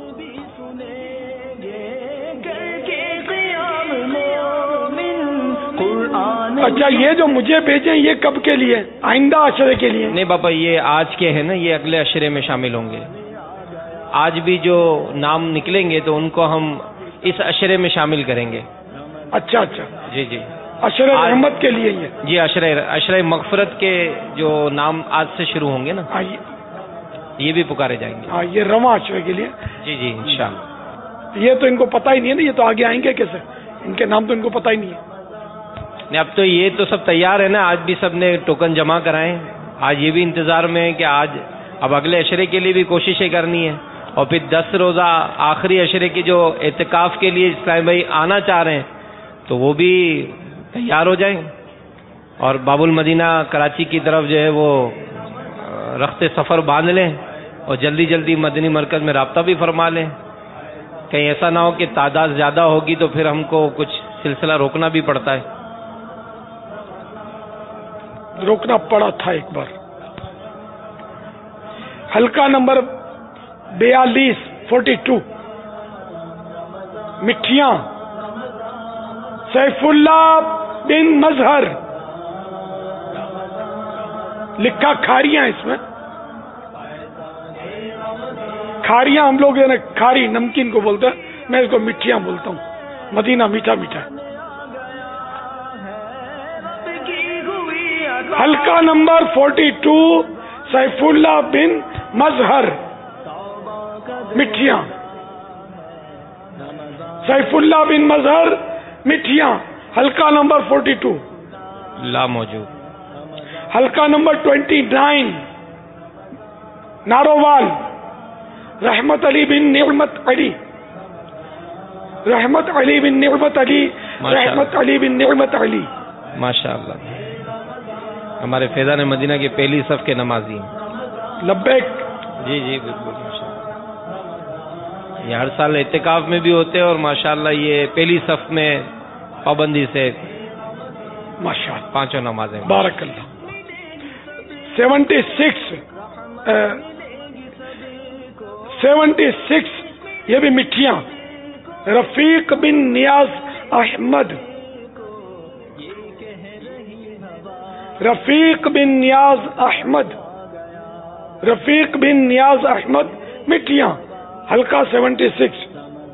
अच्छा, ये जो मुझे भेजे ये कब के लिए? आइंदा अशरे के लिए? नहीं बाबा, ये आज के हैं ना, ये अगले अशरे में शामिल होंगे। आज भी जो नाम निकलेंगे तो उनको हम इस अशरे में शामिल करेंगे। अच्छा अच्छा, जी जी, अशरे रहमत के लिए ये? जी, अशरे अशरे मगफरत के जो नाम आज से शुरू होंगे ना, ये भी पुकारे जाएंगे। हाँ, ये रवा अशरे के लिए? जी जी इंशाअल्लाह। ये तो इनको पता ही नहीं है ना, ये तो आगे आएंगे कैसे, इनके नाम तो इनको पता ही नहीं है। नहीं, अब तो ये तो सब तैयार है ना, आज भी सब ने टोकन जमा कराए, आज ये भी इंतजार में है कि आज अब अगले अशरे के लिए भी कोशिशें करनी है, और फिर दस रोजा आखिरी अशरे के जो एतकाफ के लिए इस्लाम भाई आना चाह रहे हैं तो वो भी तैयार हो जाएं, और बाबुल मदीना कराची की तरफ जो है वो रख्ते सफ़र बांध लें, और जल्दी जल्दी मदनी मरकज़ में राब्ता भी फरमा लें। कहीं ऐसा ना हो कि तादाद ज़्यादा होगी तो फिर हमको कुछ सिलसिला रोकना भी पड़ता है। रोकना पड़ा था एक बार। हल्का नंबर बयालीस फोर्टी टू, मिठिया, सैफुल्ला बिन मजहर, लिखा खारियां, इसमें खारियां हम लोग ना खारी नमकीन को बोलते हैं, मैं इसको मिठिया बोलता हूँ, मदीना मीठा मीठा। हल्का नंबर फोर्टी टू, सैफुल्ला बिन मजहर, मिठिया, सैफुल्ला बिन मजहर, मिठिया, हल्का नंबर फोर्टी टू ला मौजूद। हल्का नंबर ट्वेंटी नाइन, नारोवाल, रहमत अली बिन निअमत अली, रहमत अली बिन निअमत अली, रहमत अली बिन निअमत अली। माशाअल्लाह, हमारे फैज़ान मदीना के पहली सफ के नमाजी। लब्बैक। जी जी बिल्कुल, ये हर साल एहतिकाफ में भी होते हैं, और माशाअल्लाह ये पहली सफ में पाबंदी से माशाअल्लाह पांचों नमाजें। बारकल्लाह। सेवेंटी सिक्स सेवेंटी सिक्स یہ بھی مٹھیاں. رفیق بن نیاز احمد, رفیق بن نیاز احمد, رفیق بن نیاز احمد مٹھیاں, حلقہ سیونٹی سکس.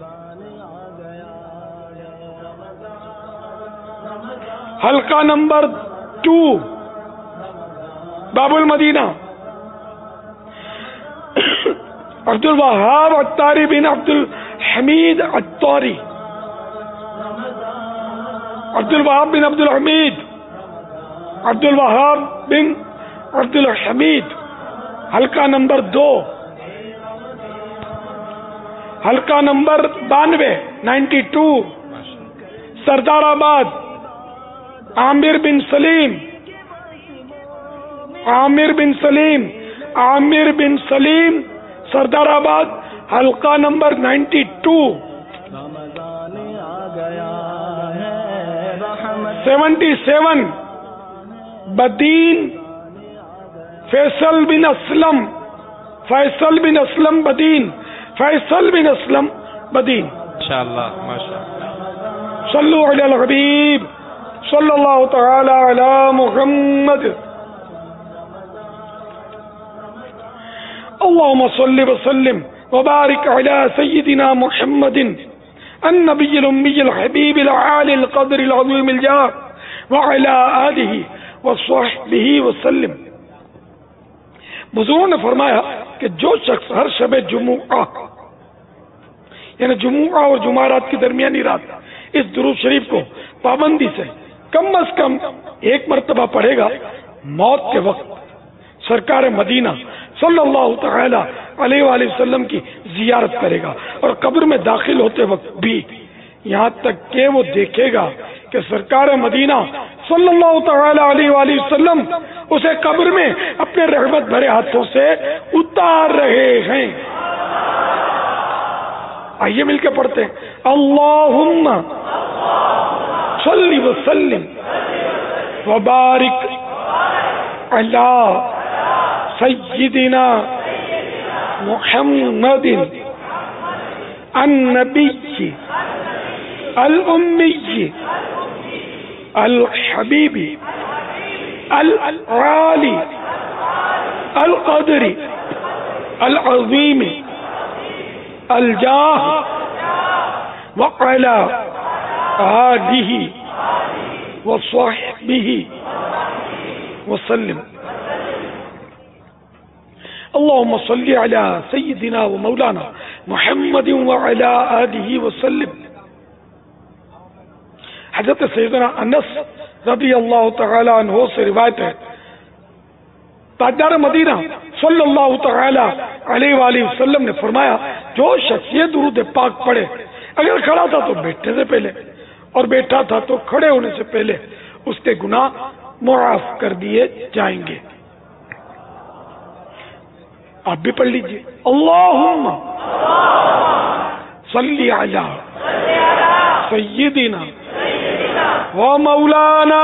حلقہ نمبر ٹو باب المدینہ, عبد الوہاب عطاری بن عبد الحمید عطاری, عبد الوہاب بن عبد الحمید, عبد الوہاب بن عبد الحمید, حلقہ نمبر دو, حلقہ نمبر بانوے نائنٹی ٹو, سردار آباد, عامر بن سلیم, عامر بن سلیم, عامر بن سلیم, سردار آباد, حلقہ نمبر ninety two. Seventy seven Badin Faisal bin Aslam, Faisal bin Aslam Badin, Faisal bin Aslam Badin. انشاءاللہ ماشاءاللہ. صلو علی الحبیب صلی اللہ تعالی علی محمد. اللهم صل وسلم وبارك على سيدنا محمد النبي الأمي الحبيب العالي القدر العظيم الجاه وعلى آله وصحبه وسلم. بزرگوں نے فرمایا کہ جو شخص ہر شب جمعہ یعنی جمعہ اور جمعرات کی درمیانی رات اس درود شریف کو پابندی سے کم از کم ایک مرتبہ پڑھے گا, موت کے وقت سرکار مدینہ صلی اللہ تعالی علیہ وآلہ وسلم کی زیارت کرے گا, اور قبر میں داخل ہوتے وقت بھی یہاں تک کہ وہ دیکھے گا کہ سرکار مدینہ صلی اللہ تعالی علیہ وآلہ وسلم اسے قبر میں اپنے رحمت بھرے ہاتھوں سے اتار رہے ہیں. آئیے مل کے پڑھتے ہیں. اللہم صلی وسلم وبارک علی سیدنا محمد النبی الامی الحبیب العالی القدر العظیم الجاہ وعلی آلہ وصحبہ وسلم. اللهم صل على سيدنا ومولانا محمد وعلى آله وسلم. حضرت سیدنا انس رضی اللہ تعالی عنہ سے روایت ہے, تاجدار مدینہ صلی اللہ تعالی علیہ وآلہ وسلم نے فرمایا, جو شخص یہ درود پاک پڑھے, اگر کھڑا تھا تو بیٹھنے سے پہلے اور بیٹھا تھا تو کھڑے ہونے سے پہلے, اس کے گناہ معاف کر دیے جائیں گے. آپ بھی پڑھ لیجیے. اللہم صلی علی سیدنا و مولانا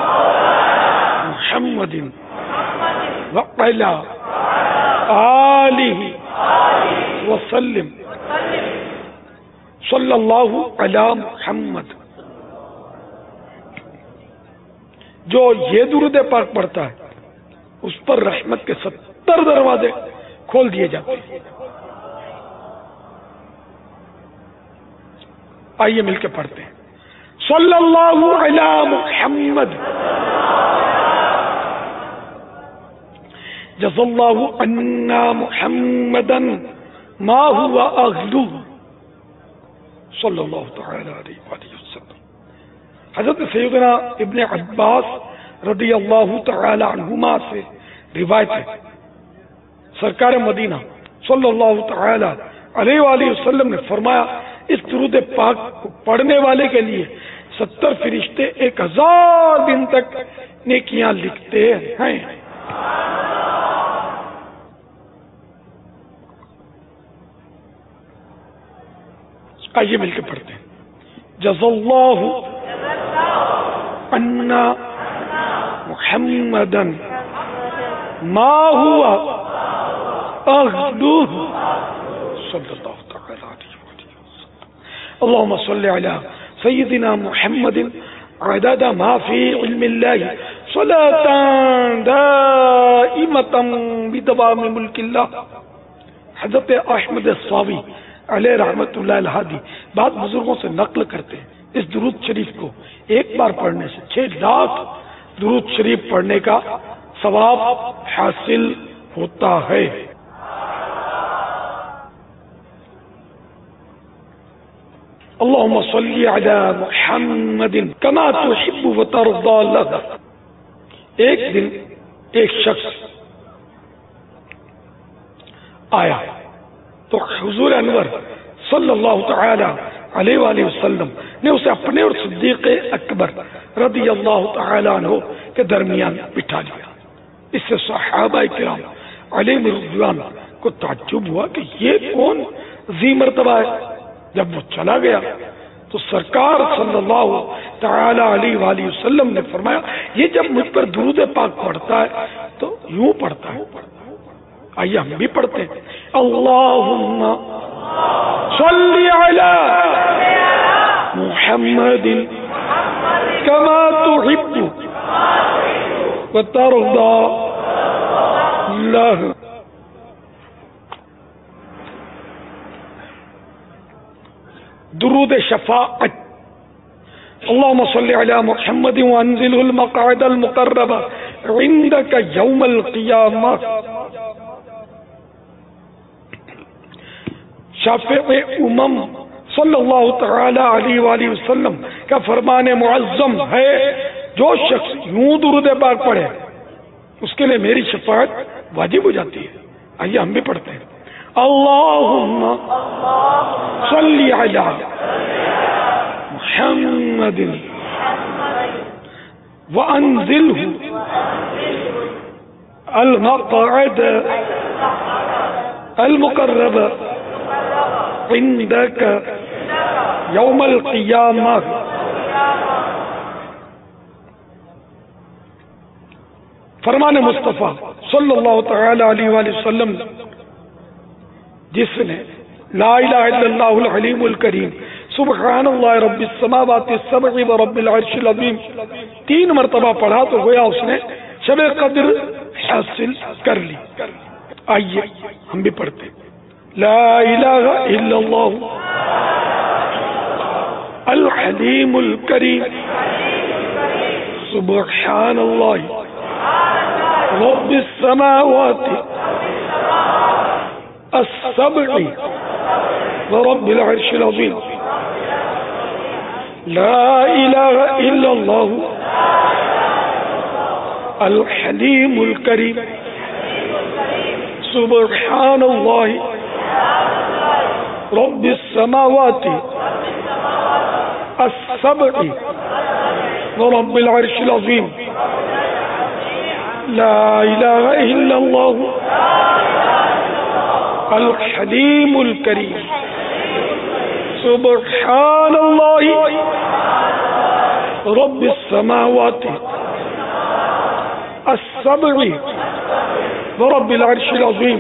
محمد وعلی آلہ وسلم. صلی اللہ علی محمد. جو یہ درود پاک پڑھتا ہے اس پر رحمت کے ستر دروازے کھول دیے جاتے ہیں. آئیے مل کے پڑھتے ہیں. صلی اللہ علی محمد جزا اللہ عنا محمدا ما هو اغلو صلی اللہ تعالی علیہ وآلہ وسلم. حضرت سیدنا ابن عباس رضی اللہ تعالی عنہما سے روایت ہے, سرکار مدینہ صلی اللہ تعالی علیہ وآلہ وسلم نے فرمایا, اس درود پاک کو پڑھنے والے کے لیے ستر فرشتے ایک ہزار دن تک نیکیاں لکھتے ہیں. آئیے مل کے پڑھتے ہیں. جزا اللہ عنا محمدا ما هو اغلوه صلی اللہ تعالی علیہ اللهم صل على سيدنا محمد عدد ما في علم الله صلاة دائمة بدوام ملك الله. حضرت احمد الصاوی علیہ رحمت اللہ الہادی بعض بزرگوں سے نقل کرتے ہیں اس درود شریف کو ایک بار پڑھنے سے چھ لاکھ درود شریف پڑھنے کا ثواب حاصل ہوتا ہے. اللهم صل على محمد كما تحب وترضى لك. ایک دن ایک شخص آیا تو حضور انور صلی اللہ تعالی علیہ وآلہ وسلم نے اسے اپنے اور صدیق اکبر رضی اللہ تعالی عنہ کے درمیان بٹھا لیا. اس سے صحابہ کرام علیہ رضوان کو تعجب ہوا کہ یہ کون ذی مرتبہ ہے. جب وہ چلا گیا تو سرکار صلی اللہ تعالی علیہ وآلہ وسلم نے فرمایا یہ جب مجھ پر درود پاک پڑھتا ہے تو یوں پڑھتا ہے. آئیے ہم بھی پڑھتے ہیں. اللہم صلی علی محمد کما تحب وترضى له. درود شفاعت. اللهم صل على محمد وانزله المقعد المقرب عندك يوم القيامة. شافع امم صلی اللہ تعالی علیہ وآلہ وسلم کا فرمان معظم ہے جو شخص یوں درود پاک پڑھے اس کے لیے میری شفاعت واجب ہو جاتی ہے. آئیے ہم بھی پڑھتے ہیں. اللہم صلی علی محمد وانزلہ المقعد المقرب عندك یوم القیامہ. فرمان مصطفیٰ صلی اللہ تعالی علیہ وآلہ وسلم جس نے لا الہ الا اللہ العلیم الکریم سبحان اللہ رب السماوات السبع ورب العرش العظیم تین مرتبہ پڑھا تو گویا اس نے شب قدر حاصل کر لی. آئیے ہم بھی پڑھتے ہیں. لا الہ الا اللہ العلیم الکریم سبحان اللہ رب السماوات السبع ورب العرش العظیم. لا الہ الا اللہ الحلیم الکریم سبحان اللہ رب السماوات السبع ورب العرش العظیم. لا الہ الا اللہ الحلیم الکریم سبحان اللہ رب السماوات السبع ورب العرش العظیم.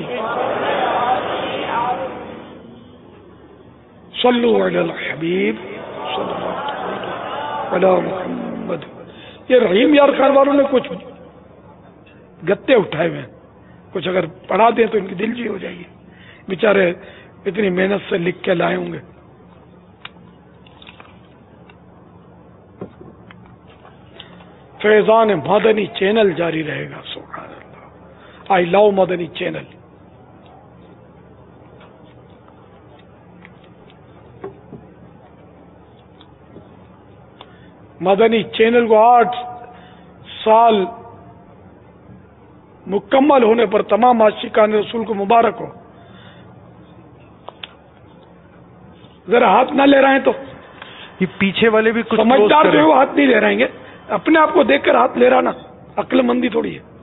صلو علی الحبیب صلی اللہ علی محمد. یہ رحیم یار خان والوں نے کچھ گتے اٹھائے ہوئے ہیں, کچھ اگر پڑھا دیں تو ان کی دل جی ہو جائے گی. بیچارے اتنی محنت سے لکھ کے لائے ہوں گے. فیضان مدنی چینل جاری رہے گا. سبحان اللہ. آئی لو مدنی چینل. مدنی چینل کو آٹھ سال مکمل ہونے پر تمام عاشقان رسول کو مبارک ہو. ذرا ہاتھ نہ لے رہے ہیں تو یہ پیچھے والے بھی کچھ سمجھدار جو ہے وہ ہاتھ نہیں لے رہیں گے. اپنے آپ کو دیکھ کر ہاتھ لے رہا نا, عقل مندی تھوڑی ہے.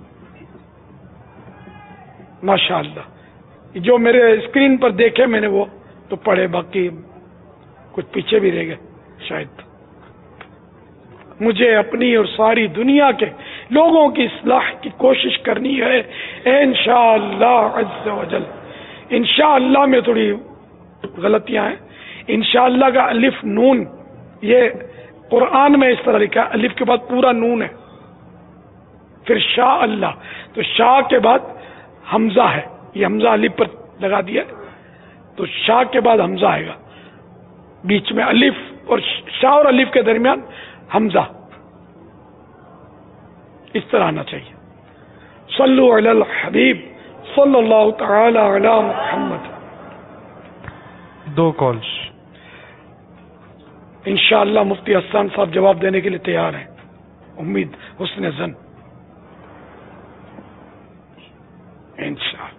ماشاء اللہ جو میرے اسکرین پر دیکھے میں نے وہ تو پڑھے, باقی کچھ پیچھے بھی رہ گئے شاید. مجھے اپنی اور ساری دنیا کے لوگوں کی اصلاح کی کوشش کرنی ہے انشاءاللہ عز و جل. انشاءاللہ میں تھوڑی غلطیاں ہیں, انشاءاللہ کا الف نون، یہ قرآن میں اس طرح لکھا ہے، الف کے بعد پورا نون ہے، پھر شاء اللہ، تو شاء کے بعد حمزہ ہے، یہ حمزہ الف پر لگا دیا ہے، تو شاء کے بعد حمزہ آئے گا، بیچ میں الف اور شاء اور الف کے درمیان حمزہ، اس طرح آنا چاہیے۔ صلو علی الحبیب صلی اللہ تعالی علی محمد۔ دو کالز انشاءاللہ مفتی حسان صاحب جواب دینے کے لیے تیار ہیں، امید حسن زن انشاءاللہ۔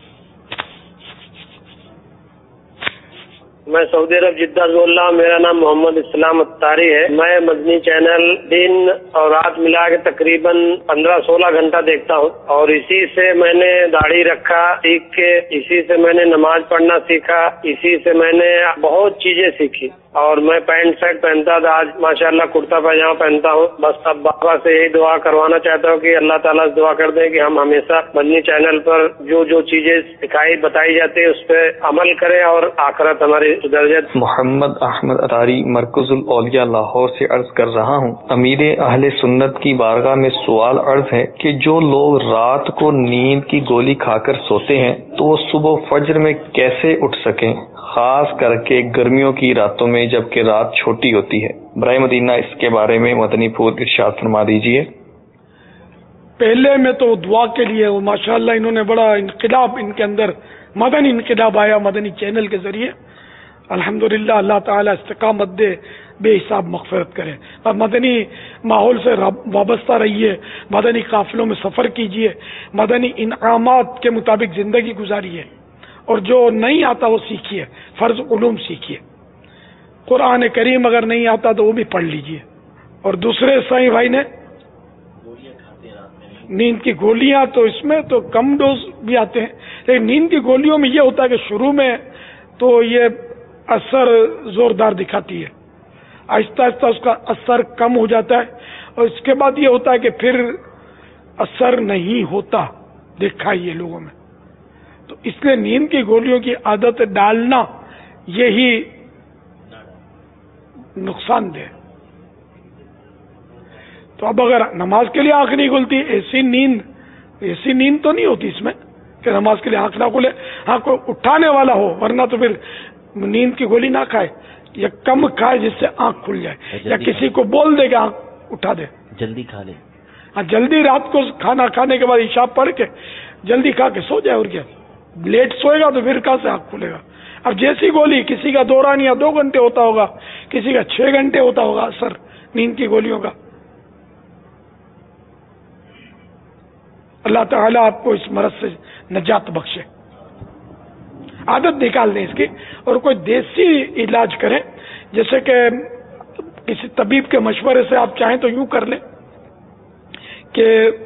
میں سعودی عرب جدہ سے بول رہا ہوں، میرا نام محمد اسلام اتاری ہے۔ میں مدنی چینل دن اور رات ملا کے تقریباً پندرہ سولہ گھنٹہ دیکھتا ہوں، اور اسی سے میں نے داڑھی رکھا سیکھ کے، اسی سے میں نے نماز پڑھنا سیکھا، اسی سے میں نے بہت چیزیں سیکھی، اور میں پینٹ شرٹ پہنتا تھا، آج ماشاءاللہ کرتا پاجامہ پہنتا ہوں۔ بس اب بابا سے یہی دعا کروانا چاہتا ہوں کہ اللہ تعالیٰ سے دعا کر دیں کہ ہم ہمیشہ مدنی چینل پر جو جو چیزیں سکھائی بتائی جاتی ہے اس پہ عمل کریں اور آخرت ہماری درجت۔ محمد احمد اطاری مرکز الاولیاء لاہور سے عرض کر رہا ہوں، امیر اہل سنت کی بارگاہ میں سوال عرض ہے کہ جو لوگ رات کو نیند کی گولی کھا کر سوتے ہیں تو وہ صبح فجر میں کیسے اٹھ سکیں، خاص کر کے گرمیوں کی راتوں میں جبکہ رات چھوٹی ہوتی ہے؟ برائے مدینہ اس کے بارے میں مدنی پھول ارشاد فرما دیجیے۔ پہلے میں تو دعا کے لیے ماشاءاللہ انہوں نے بڑا انقلاب، ان کے اندر مدنی انقلاب آیا مدنی چینل کے ذریعے، الحمدللہ اللہ تعالیٰ استقامت دے، بے حساب مغفرت کرے، اور مدنی ماحول سے وابستہ رہیے، مدنی قافلوں میں سفر کیجیے، مدنی انعامات کے مطابق زندگی گزاریے، اور جو نہیں آتا وہ سیکھیے، فرض علوم سیکھیے، قرآن کریم اگر نہیں آتا تو وہ بھی پڑھ لیجیے۔ اور دوسرے سائیں بھائی نے نیند کی گولیاں، تو اس میں تو کم ڈوز بھی آتے ہیں، لیکن نیند کی گولیوں میں یہ ہوتا ہے کہ شروع میں تو یہ اثر زوردار دکھاتی ہے، آہستہ آہستہ اس کا اثر کم ہو جاتا ہے، اور اس کے بعد یہ ہوتا ہے کہ پھر اثر نہیں ہوتا، دیکھا یہ لوگوں میں۔ تو اس لیے نیند کی گولیوں کی عادت ڈالنا یہی نقصان دہ۔ تو اب اگر نماز کے لیے آنکھ نہیں کھلتی، ایسی نیند ایسی نیند تو نہیں ہوتی اس میں کہ نماز کے لیے آنکھ نہ کھلے، ہاں کوئی اٹھانے والا ہو، ورنہ تو پھر نیند کی گولی نہ کھائے، یا کم کھائے جس سے آنکھ کھل جائے، یا کسی کو بول دے کہ آنکھ اٹھا دے، جلدی کھا لے، ہاں جلدی رات کو کھانا کھانے کے بعد عشاء پڑھ کے جلدی کھا کے سو جائے، اور کیا لیٹ سوئے گا تو پھر کہاں سے آنکھ کھلے گا۔ اب جیسی گولی، کسی کا دوران یا دو گھنٹے ہوتا ہوگا، کسی کا چھ گھنٹے ہوتا ہوگا اثر نیند کی گولیوں کا۔ اللہ تعالیٰ آپ کو اس مرض سے نجات بخشے، عادت نکال دیں اس کی، اور کوئی دیسی علاج کریں، جیسے کہ کسی طبیب کے مشورے سے آپ چاہیں تو یوں کر لیں کہ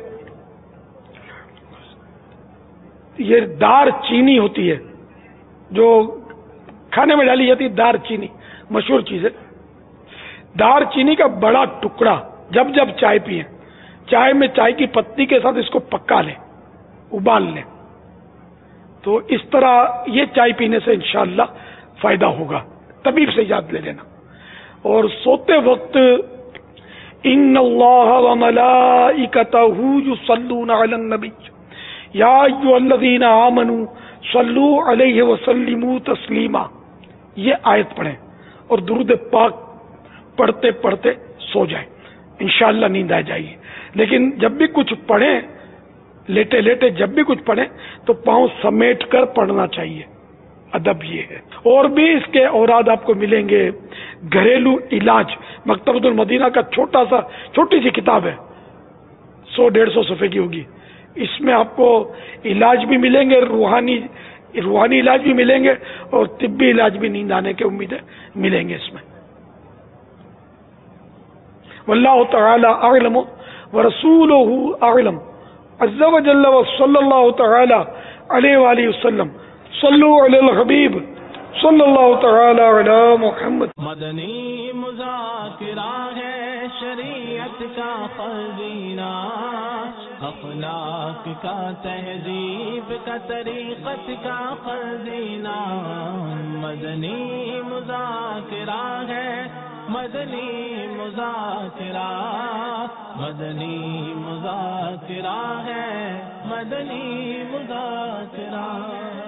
یہ دار چینی ہوتی ہے جو کھانے میں ڈالی جاتی ہے، دار چینی مشہور چیز ہے، دار چینی کا بڑا ٹکڑا جب جب چائے پئیں، چائے میں چائے کی پتی کے ساتھ اس کو پکا لیں، ابال لیں، تو اس طرح یہ چائے پینے سے انشاءاللہ فائدہ ہوگا، طبیب سے اجازت لے لینا۔ اور سوتے وقت ان اللہ وملائکتہ یصلون علی النبی یا ایھا الذین آمنوا صلوا علیہ وسلموا تسلیما، یہ آیت پڑھیں اور درود پاک پڑھتے پڑھتے سو جائیں، انشاءاللہ نیند آ جائے گی۔ لیکن جب بھی کچھ پڑھیں، لیٹے لیٹے جب بھی کچھ پڑھیں تو پاؤں سمیٹ کر پڑھنا چاہیے، ادب یہ ہے۔ اور بھی اس کے اوراد آپ کو ملیں گے، گھریلو علاج، مکتبۃ المدینہ کا چھوٹا سا چھوٹی سی کتاب ہے، سو ڈیڑھ سو صفحے کی ہوگی، اس میں آپ کو علاج بھی ملیں گے، روحانی روحانی علاج بھی ملیں گے، اور طبی علاج بھی، نیند آنے کے امیدیں ملیں گے اس میں۔ واللہ تعالی اعلم ورسولہ اعلم عز وجل وصلی اللہ تعالی علیہ وآلہ وسلم۔ صلو علی الحبیب صلی اللہ تعالی علی محمد. مدنی مذاکرہ ہے شریعت کا خزینہ، اخلاق کا تہذیب کا طریقت کا خزینہ. مدنی مذاکرہ ہے مدنی مذاکرہ، مدنی مذاکرہ ہے مدنی مذاکرہ.